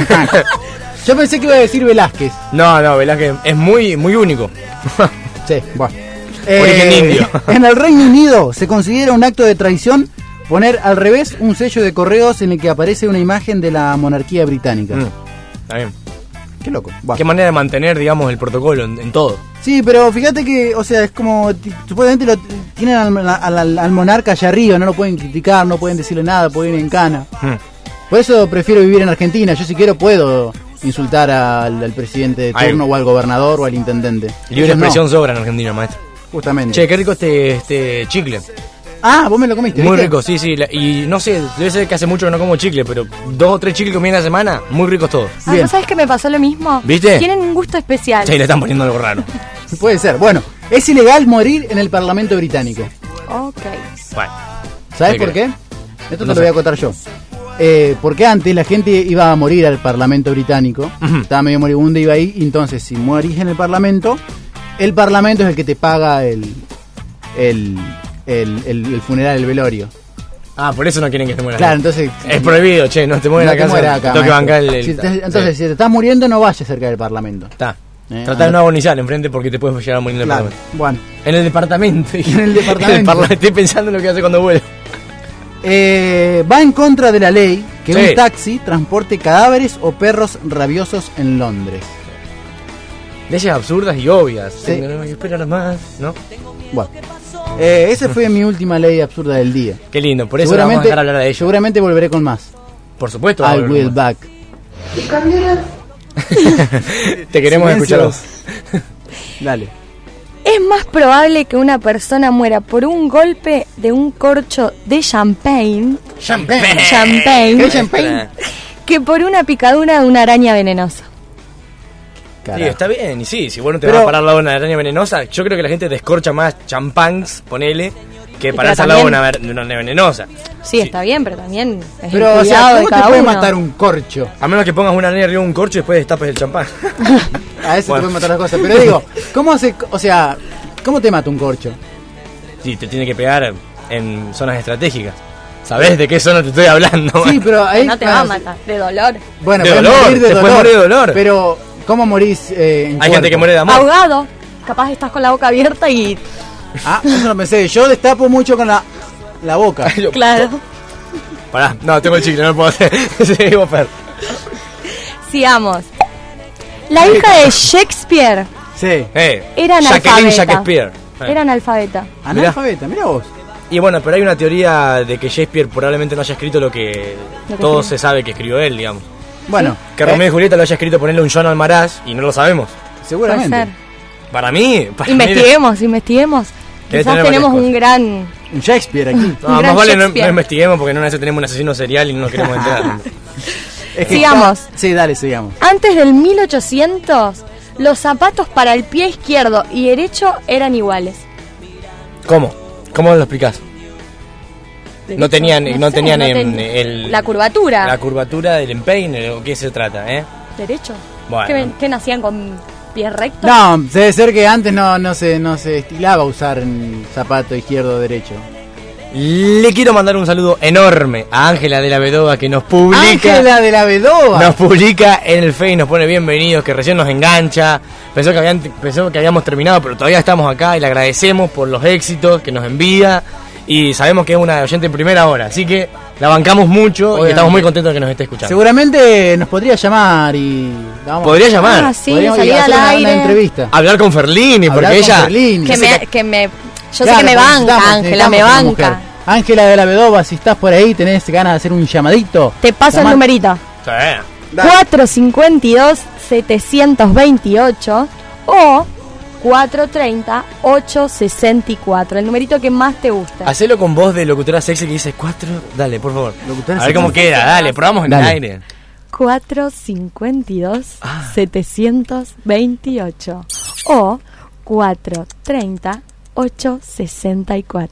Yo pensé que iba a decir Velázquez. No, Velázquez es muy único. Sí, bueno. Origen indio. En el Reino Unido se considera un acto de traición poner al revés un sello de correos en el que aparece una imagen de la monarquía británica. Está bien. Qué loco. Qué manera de mantener, digamos, el protocolo en todo. Sí, pero fíjate que, o sea, es como, supuestamente lo tienen al monarca allá arriba, no lo pueden criticar, no pueden decirle nada, pueden ir en cana. Por eso prefiero vivir en Argentina. Yo si quiero puedo insultar al presidente de turno o al gobernador o al intendente. Libre expresión sobra en Argentina, maestro. Justamente. Che, qué rico este chicle. Ah, vos me lo comiste. Muy ¿viste? rico, sí. Y no sé, debe ser que hace mucho que no como chicle, pero 2 o 3 chicles comí en la semana, muy ricos todos. ¿No sabes que me pasó lo mismo? ¿Viste? Tienen un gusto especial. Sí, le están poniendo algo raro. Puede ser. Bueno, es ilegal morir en el Parlamento británico. Ok. Bueno. ¿Sabes por qué? Esto te lo voy a contar yo. Porque antes la gente iba a morir al Parlamento británico, estaba medio moribundo, iba ahí, y entonces si morís en el Parlamento es el que te paga el funeral, el velorio. Ah, por eso no quieren que te mueras. Claro, entonces... Es prohibido, che, no te mueres acá. Tengo que bancar entonces, si te estás muriendo, no vayas cerca del Parlamento. Está. Trata de no agonizar enfrente porque te puedes llegar a morir en el departamento. Bueno. En el departamento. En el departamento. Estoy pensando en lo que hace cuando vuelo. Va en contra de la ley que un taxi transporte cadáveres o perros rabiosos en Londres. Leyes absurdas y obvias. Sí. No hay que esperar más, ¿no? Bueno. Esa fue mi última ley absurda del día. Qué lindo, por eso vamos a dejar hablar de ello. Seguramente volveré con más. Por supuesto. I will back. Te queremos escuchar vos. Dale. Es más probable que una persona muera por un golpe de un corcho de champagne que por una picadura de una araña venenosa. Sí, está bien, y sí, si vos no te vas a parar al lado de una araña venenosa, yo creo que la gente descorcha más champans, ponele, que pararse al lado de una araña venenosa. Sí, está bien, pero también es pero, el cuidado ¿cómo de cada te puede uno? matar un corcho? A menos que pongas una araña arriba de un corcho y después destapes el champán. A eso te puede matar las cosas. Pero digo, ¿cómo te mata un corcho? Sí, te tiene que pegar en zonas estratégicas. ¿Sabés de qué zona te estoy hablando? Sí, pero ahí no te va a matar, de dolor. Bueno, de dolor, te puedes morir de dolor. Pero, ¿cómo morís en Hay gente que muere de amor. Ahogado. Capaz estás con la boca abierta y... eso no pensé. Yo destapo mucho con la boca. Claro. Pará, no, tengo el chicle, no lo puedo hacer. Seguimos, Fer. Sigamos. La hija de Shakespeare sí. era analfabeta. Shakespeare. Era analfabeta. Analfabeta, mira vos. Y bueno, pero hay una teoría de que Shakespeare probablemente no haya escrito lo que todo se sabe que escribió él, digamos. Bueno. Que Romeo y Julieta lo haya escrito ponerle un Joan Almaraz y no lo sabemos. Seguramente. Puede ser. Para mí... Investiguemos. Quizás tenemos un gran... Un Shakespeare aquí. No, más vale no investiguemos porque en una vez tenemos un asesino serial y no nos queremos enterar. Sigamos. Sí, dale, sigamos. Antes del 1800, los zapatos para el pie izquierdo y derecho eran iguales. ¿Cómo? ¿Cómo lo explicás? No tenían la curvatura. La curvatura del empeine, ¿o qué se trata, ¿Derecho? Bueno. ¿Qué nacían con pies rectos? No, debe ser que antes no se estilaba usar un zapato izquierdo o derecho. Le quiero mandar un saludo enorme a Ángela de la Vedova que nos publica. ¡Ángela de la Vedova! Nos publica en el Face, nos pone bienvenidos, que recién nos engancha. Pensó que habíamos terminado, pero todavía estamos acá y le agradecemos por los éxitos que nos envía. Y sabemos que es una oyente en primera hora, así que la bancamos mucho. Obviamente. Y estamos muy contentos de que nos esté escuchando. Seguramente nos podría llamar y... ¿Podría llamar? Ah, sí, salir al aire. Una entrevista. Hablar con Ferlini, porque ella... Ferlini. Yo sé que me banca, Ángela, me banca. Ángela de la Vedova, si estás por ahí, tenés ganas de hacer un llamadito. Te paso el numerito. Sí. 452-728 o 430-864. El numerito que más te gusta. Hacelo con voz de locutora sexy que dice 4. Dale, por favor. Locutora a ver cómo queda. Dale, probamos en el aire. 452-728 o 430-864.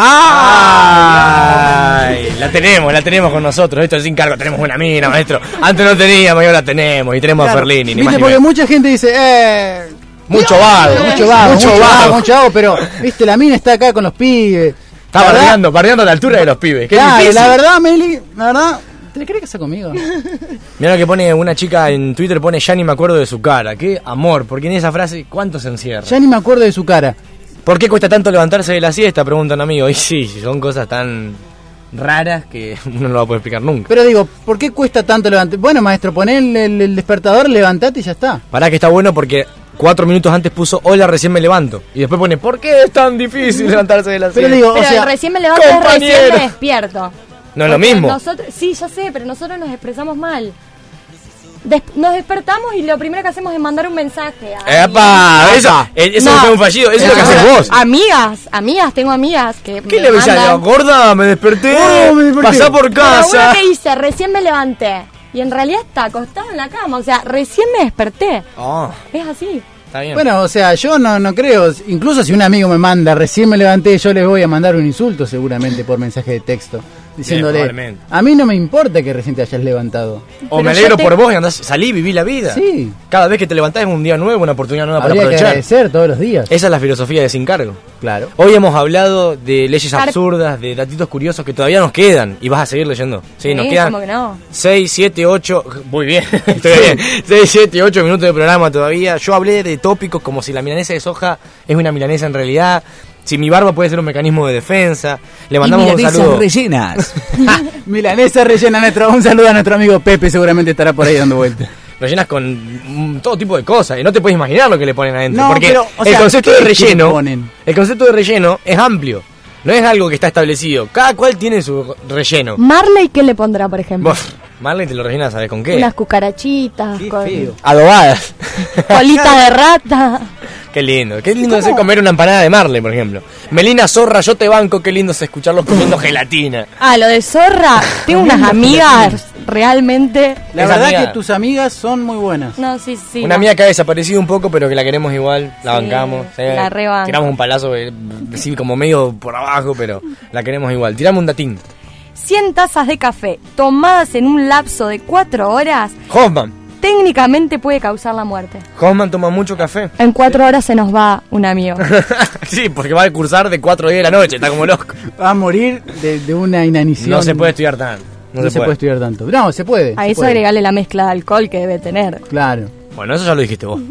¡Ay! La tenemos con nosotros. Esto es sin cargo. Tenemos una mina, maestro. Antes no teníamos y ahora tenemos. Y tenemos a Ferlini. Ni más ni porque menos. mucha gente dice, mucho vago, pero viste, la mina está acá con los pibes. Está bardeando a la altura de los pibes. Qué claro, difícil. la verdad, Meli, ¿te le crees que está conmigo? Mira lo que pone una chica en Twitter, pone ya ni me acuerdo de su cara. Qué amor, porque en esa frase, ¿cuánto se encierra? Ya ni me acuerdo de su cara. ¿Por qué cuesta tanto levantarse de la siesta? Preguntan amigos. Y sí, son cosas tan raras que uno no lo va a poder explicar nunca. Pero digo, ¿por qué cuesta tanto levantar? Bueno, maestro, poné el despertador, levantate y ya está. Pará que está bueno porque 4 minutos antes puso hola, recién me levanto. Y después pone, ¿por qué es tan difícil levantarse de la siesta? Pero digo, Pero recién me levanto es recién me despierto. No es lo mismo. Sí, ya sé, pero nosotros nos expresamos mal. Nos despertamos y lo primero que hacemos es mandar un mensaje. ¡Epa! Eso no es un fallido, eso es lo que haces vos. Amigas, tengo amigas que ¿qué le ves a gorda? Me desperté. Pasá por casa. Pero una que dice, recién me levanté. Y en realidad está acostado en la cama, o sea, recién me desperté. Es así. Está bien. Bueno, o sea, yo no creo, incluso si un amigo me manda, recién me levanté, yo les voy a mandar un insulto seguramente por mensaje de texto. diciéndole, a mí no me importa que recién te hayas levantado. O me alegro por vos y andás, salí, viví la vida. Sí. Cada vez que te levantás es un día nuevo, una oportunidad nueva Habría para aprovechar. que agradecer todos los días. Esa es la filosofía de Sin Cargo. Claro. Hoy hemos hablado de leyes absurdas, de datitos curiosos que todavía nos quedan y vas a seguir leyendo. Sí, nos quedan como que no. 6, 7, 8, muy bien, estoy bien. 6, 7, 8 minutos de programa todavía. Yo hablé de tópicos como si la milanesa de soja es una milanesa en realidad. Si mi barba puede ser un mecanismo de defensa. Le mandamos un saludo. Rellenas. Milanesas rellenas. Un saludo a nuestro amigo Pepe, seguramente estará por ahí dando vueltas. Rellenas con todo tipo de cosas y no te puedes imaginar lo que le ponen adentro. No, porque pero, el concepto de relleno, el concepto de relleno es amplio. No es algo que está establecido. Cada cual tiene su relleno. Marley, ¿qué le pondrá, por ejemplo? Marley te lo rellena, ¿sabes con qué? Unas cucarachitas, con adobadas. colita de rata. Qué lindo es comer una empanada de Marley, por ejemplo. Melina Zorra, yo te banco, qué lindo es escucharlos comiendo gelatina. Lo de Zorra, tengo unas amigas realmente. La verdad que tus amigas son muy buenas. No, sí. Una amiga que ha desaparecido un poco, pero que la queremos igual, la bancamos. La rebanco. Tiramos un palazo, así como medio por abajo, pero la queremos igual. Tiramos un datín. 100 tazas de café tomadas en un lapso de 4 horas. Hoffman. Técnicamente puede causar la muerte. Hoffman toma mucho café. En 4 horas se nos va un amigo. Sí, porque va a cursar de 4 a 10 de la noche, está como loco. Va a morir de una inanición. No se puede estudiar tanto. No se puede estudiar tanto. No, se puede. A eso agregarle la mezcla de alcohol que debe tener. Claro. Bueno, eso ya lo dijiste vos.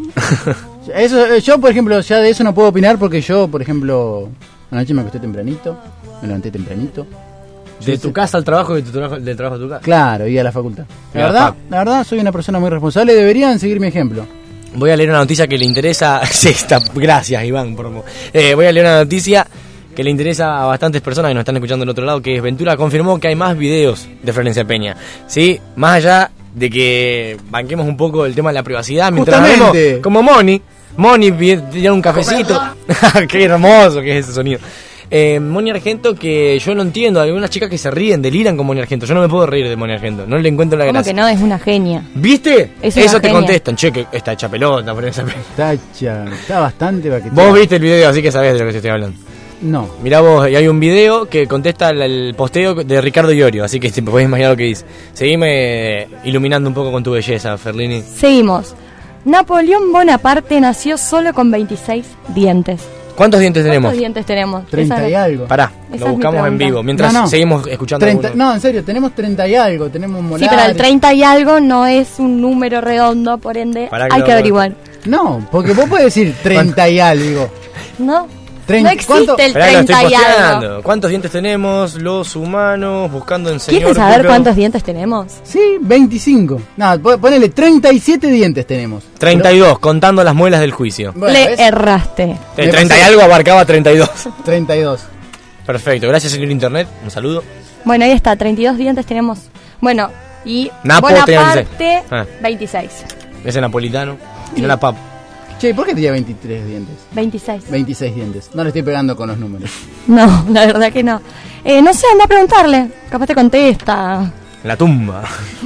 Yo, por ejemplo, ya de eso no puedo opinar porque yo, por ejemplo, anoche me acosté tempranito, me levanté tempranito. De tu casa al trabajo y del trabajo a tu casa. Claro, y a la facultad. La verdad, soy una persona muy responsable. Deberían seguir mi ejemplo. Voy a leer una noticia que le interesa. Gracias, Iván. Voy a leer una noticia que le interesa a bastantes personas que nos están escuchando del otro lado, que es Ventura confirmó que hay más videos de Florencia Peña. ¿Sí? Más allá de que banquemos un poco el tema de la privacidad, mientras vemos como Moni pide un cafecito. Qué hermoso que es ese sonido. Moni Argento, que yo no entiendo, hay algunas chicas que se ríen, deliran con Moni Argento. Yo no me puedo reír de Moni Argento, no le encuentro la gracia. ¿Cómo que no? Es una genia. ¿Viste? Eso te genia. contestan, che, que está hecha pelota por esa Está bastante baqueteada. Vos viste el video, así que sabés de lo que te estoy hablando. No. Mirá vos, y hay un video que contesta el posteo de Ricardo Iorio, así que te podés imaginar lo que dice. Seguime iluminando un poco con tu belleza, Ferlini. Seguimos. Napoleón Bonaparte nació solo con 26 dientes. ¿Cuántos dientes tenemos? ¿Cuántos dientes tenemos? 30 y algo. Pará, lo buscamos en vivo, mientras seguimos escuchando 30, no, en serio, tenemos 30 y algo, tenemos molares. Sí, pero el 30 y algo no es un número redondo, por ende hay que averiguar. No, porque vos podés decir 30 y algo. No. 30, no existe el 30 y algo. ¿Cuántos dientes tenemos los humanos buscando en señor? ¿Quieres saber cuántos dientes tenemos? Sí, 25. No, ponele 37 dientes tenemos. 32, contando las muelas del juicio. Bueno, Le erraste. El 30 y algo abarcaba 32. 32. Perfecto, gracias señor Internet, un saludo. Bueno, ahí está, 32 dientes tenemos. Bueno, y Napo Bonaparte, 26. Ese napolitano y no la pap. Che, ¿por qué tenía 23 dientes? 26. 26 dientes. No le estoy pegando con los números. No, la verdad que no. No sé, anda a preguntarle. Capaz te contesta. La tumba.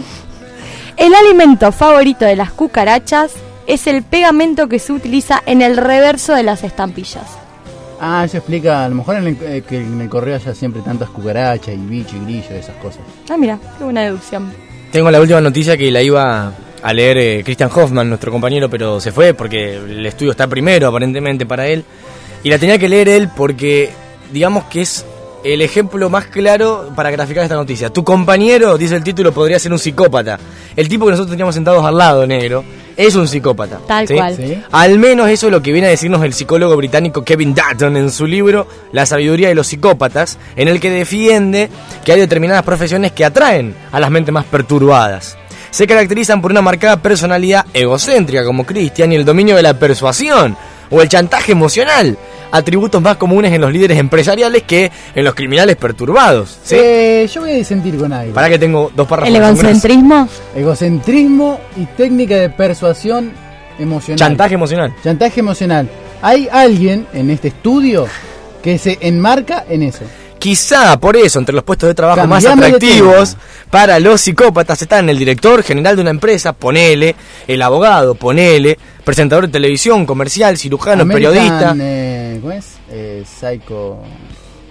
El alimento favorito de las cucarachas es el pegamento que se utiliza en el reverso de las estampillas. Ah, eso explica, a lo mejor que en el correo haya siempre tantas cucarachas y bichos y grillos y esas cosas. Ah, mira, qué buena deducción. Tengo la última noticia que la iba a leer Christian Hoffman, nuestro compañero, pero se fue porque el estudio está primero aparentemente para él. Y la tenía que leer él porque digamos que es el ejemplo más claro para graficar esta noticia. Tu compañero, dice el título, podría ser un psicópata. El tipo que nosotros teníamos sentados al lado, negro, es un psicópata. Tal cual. ¿Sí? Al menos eso es lo que viene a decirnos el psicólogo británico Kevin Dutton en su libro La sabiduría de los psicópatas, en el que defiende que hay determinadas profesiones que atraen a las mentes más perturbadas. Se caracterizan por una marcada personalidad egocéntrica como Christian y el dominio de la persuasión o el chantaje emocional, atributos más comunes en los líderes empresariales que en los criminales perturbados. ¿Sí? Yo voy a disentir con algo. Para que tengo dos párrafos. ¿El egocentrismo? Egocentrismo y técnica de persuasión emocional. Chantaje emocional. Chantaje emocional. Hay alguien en este estudio que se enmarca en eso. Quizá por eso entre los puestos de trabajo más atractivos para los psicópatas están el director general de una empresa, ponele, el abogado, ponele, presentador de televisión, comercial, cirujano, periodista. ¿Cómo es?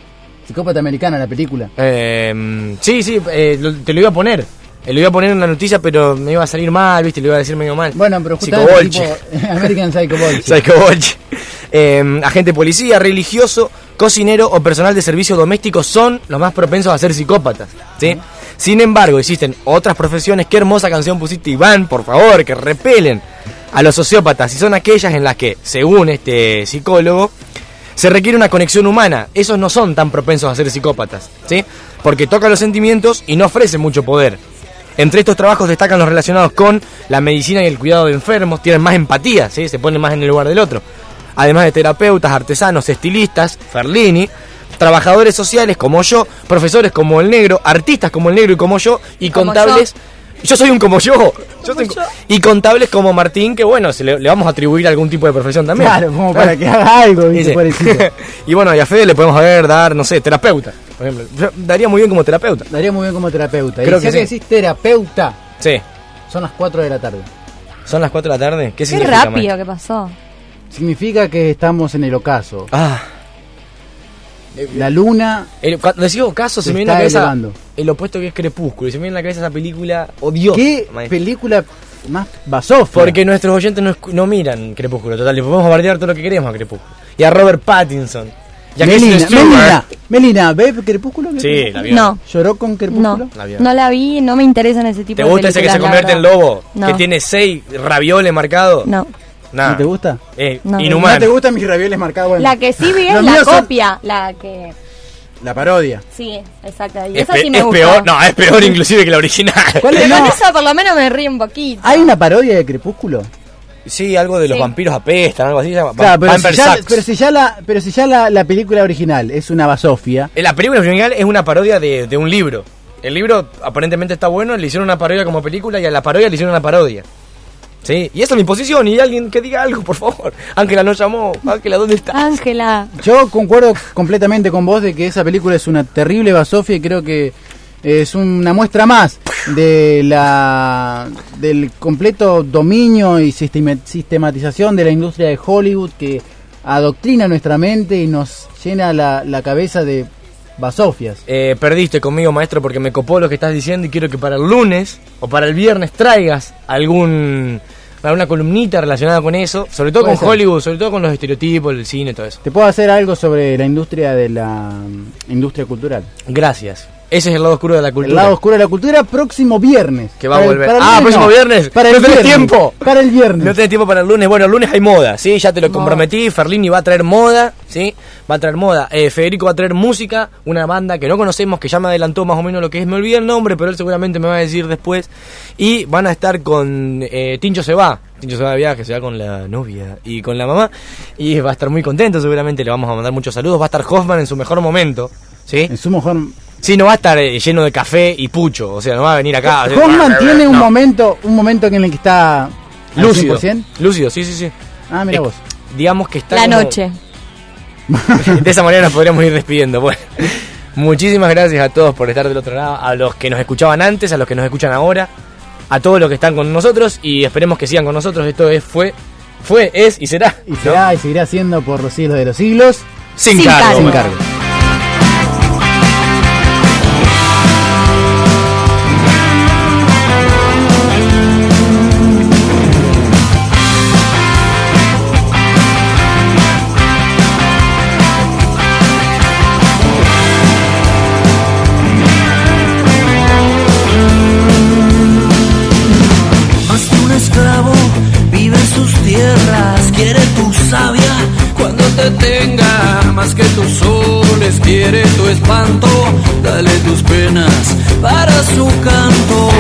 Psicópata Americana, la película. Sí, te lo iba a poner. Lo iba a poner en la noticia, pero me iba a salir mal, ¿viste? Lo iba a decir medio mal. Bueno, pero justamente tipo American Psycho Bolche. Psycho Bolche. Agente policía, religioso, cocinero o personal de servicio doméstico son los más propensos a ser psicópatas, ¿sí? Sin embargo, existen otras profesiones. Qué hermosa canción pusiste, Iván, por favor, que repelen a los sociópatas. Y son aquellas en las que, según este psicólogo, se requiere una conexión humana. Esos no son tan propensos a ser psicópatas, ¿sí? Porque tocan los sentimientos y no ofrecen mucho poder. Entre estos trabajos destacan los relacionados con la medicina y el cuidado de enfermos. Tienen más empatía, ¿sí? Se ponen más en el lugar del otro. Además de terapeutas, artesanos, estilistas, Ferlini, trabajadores sociales como yo, profesores como el negro, artistas como el negro y como yo, y contables. Yo soy un como yo. Y contables como Martín, que bueno, le vamos a atribuir algún tipo de profesión también. Claro, como para que haga algo. Y bueno, y a Fede le podemos dar, no sé, terapeuta, por ejemplo. Yo daría muy bien como terapeuta. Creo que decís terapeuta. Sí. Son las 4 de la tarde. ¿Son las 4 de la tarde? ¿Qué significa? Qué rápido que pasó. Significa que estamos en el ocaso. Ah. La luna. Cuando decís ocaso se me viene a la cabeza el opuesto, que es Crepúsculo. Y se me viene a la cabeza esa película odiosa. ¿Qué película más basofia? Porque nuestros oyentes no miran Crepúsculo, total. Y podemos bombardear todo lo que queremos a Crepúsculo. Y a Robert Pattinson. Melina, ¿ves Crepúsculo? Sí, la vio. No. ¿Lloró con Crepúsculo? No la vi, no me interesan ese tipo de películas. ¿Te gusta ese que se convierte en lobo? No. Que tiene 6 ravioles marcados. No. ¿No te gusta? Inhumano. ¿No te gustan mis ravioles marcados? Bueno. La que sí vi es la copia, la que... La parodia. Sí, exacto. Y esa sí me gusta. Peor, no, es peor inclusive que la original. Con esa por lo menos me río un poquito. ¿Hay una parodia de Crepúsculo? Sí, algo de los vampiros apestan, algo así. Claro, pero si ya la película original es una basofia. La película original es una parodia de un libro. El libro aparentemente está bueno, le hicieron una parodia como película y a la parodia le hicieron una parodia. Sí, y esa es mi posición, y alguien que diga algo, por favor. Ángela nos llamó. Ángela, ¿dónde está? Ángela. Yo concuerdo completamente con vos de que esa película es una terrible basofia y creo que es una muestra más de del completo dominio y sistematización de la industria de Hollywood que adoctrina nuestra mente y nos llena la cabeza de basofias. Perdiste conmigo, maestro, porque me copó lo que estás diciendo y quiero que para el lunes o para el viernes traigas alguna columnita relacionada con eso, sobre todo con Hollywood, sobre todo con los estereotipos, el cine, todo eso. ¿Te puedo hacer algo sobre la industria cultural? Gracias. Ese es el lado oscuro de la cultura. El lado oscuro de la cultura, próximo viernes. Que va a volver. Próximo viernes. ¿No tenés tiempo? Para el viernes. No tenés tiempo para el lunes. Bueno, el lunes hay moda, ¿sí? Ya te lo comprometí. Ferlini va a traer moda, ¿sí? Va a traer moda. Federico va a traer música. Una banda que no conocemos, que ya me adelantó más o menos lo que es. Me olvidé el nombre, pero él seguramente me va a decir después. Y van a estar con Tincho se va. Tincho se va de viaje, se va con la novia y con la mamá. Y va a estar muy contento, seguramente. Le vamos a mandar muchos saludos. Va a estar Hoffman en su mejor momento, ¿sí? En su mejor... Sí, no va a estar lleno de café y pucho, o sea, no va a venir acá. Hoffman tiene un momento en el que está lúcido. Lúcido, sí. Ah, mira vos. Digamos que está la noche. De esa manera nos podríamos ir despidiendo. Bueno, muchísimas gracias a todos por estar del otro lado, a los que nos escuchaban antes, a los que nos escuchan ahora, a todos los que están con nosotros y esperemos que sigan con nosotros. Esto fue, es y será. Y será y seguirá siendo por los siglos de los siglos. Sin cargo. Quiere tu savia cuando te tenga, más que tus soles quiere tu espanto. Dale tus penas para su canto.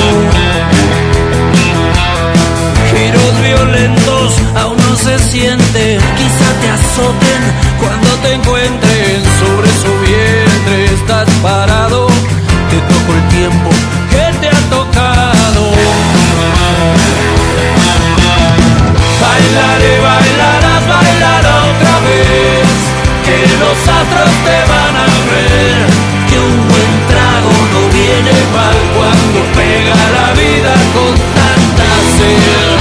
Giros violentos aún no se sienten, quizá te azoten cuando te encuentren sobre su vientre. Estás parado, te tocó el tiempo que te ha tocado. Bailarás, bailarás otra vez, que los astros te van a ver, que un buen trago no viene mal cuando pega la vida con tanta sed.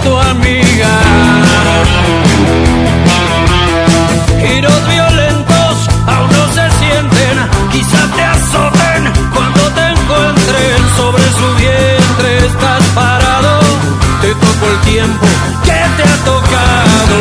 tu amiga. Giros violentos aún no se sienten, quizá te azoten cuando te encuentren. Sobre su vientre estás parado, te tocó el tiempo que te ha tocado.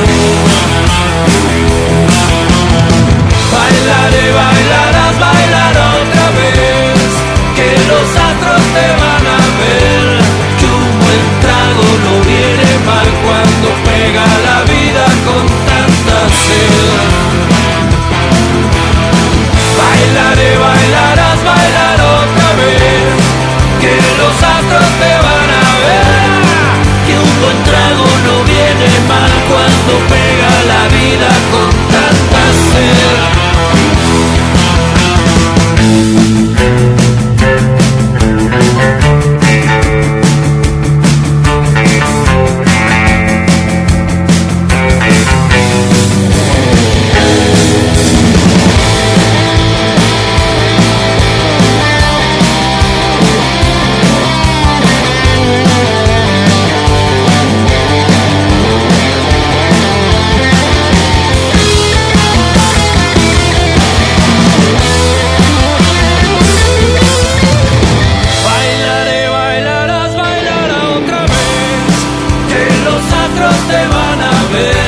Bailaré, bailarás, bailar otra vez, que los astros te van a ver, que un buen trago no viene mal cuando pega la vida con tanta sed. Bailaré, bailarás, bailar otra vez, que los astros te van a ver, que un buen trago no viene mal cuando pega la vida con tanta sed. Te van a ver.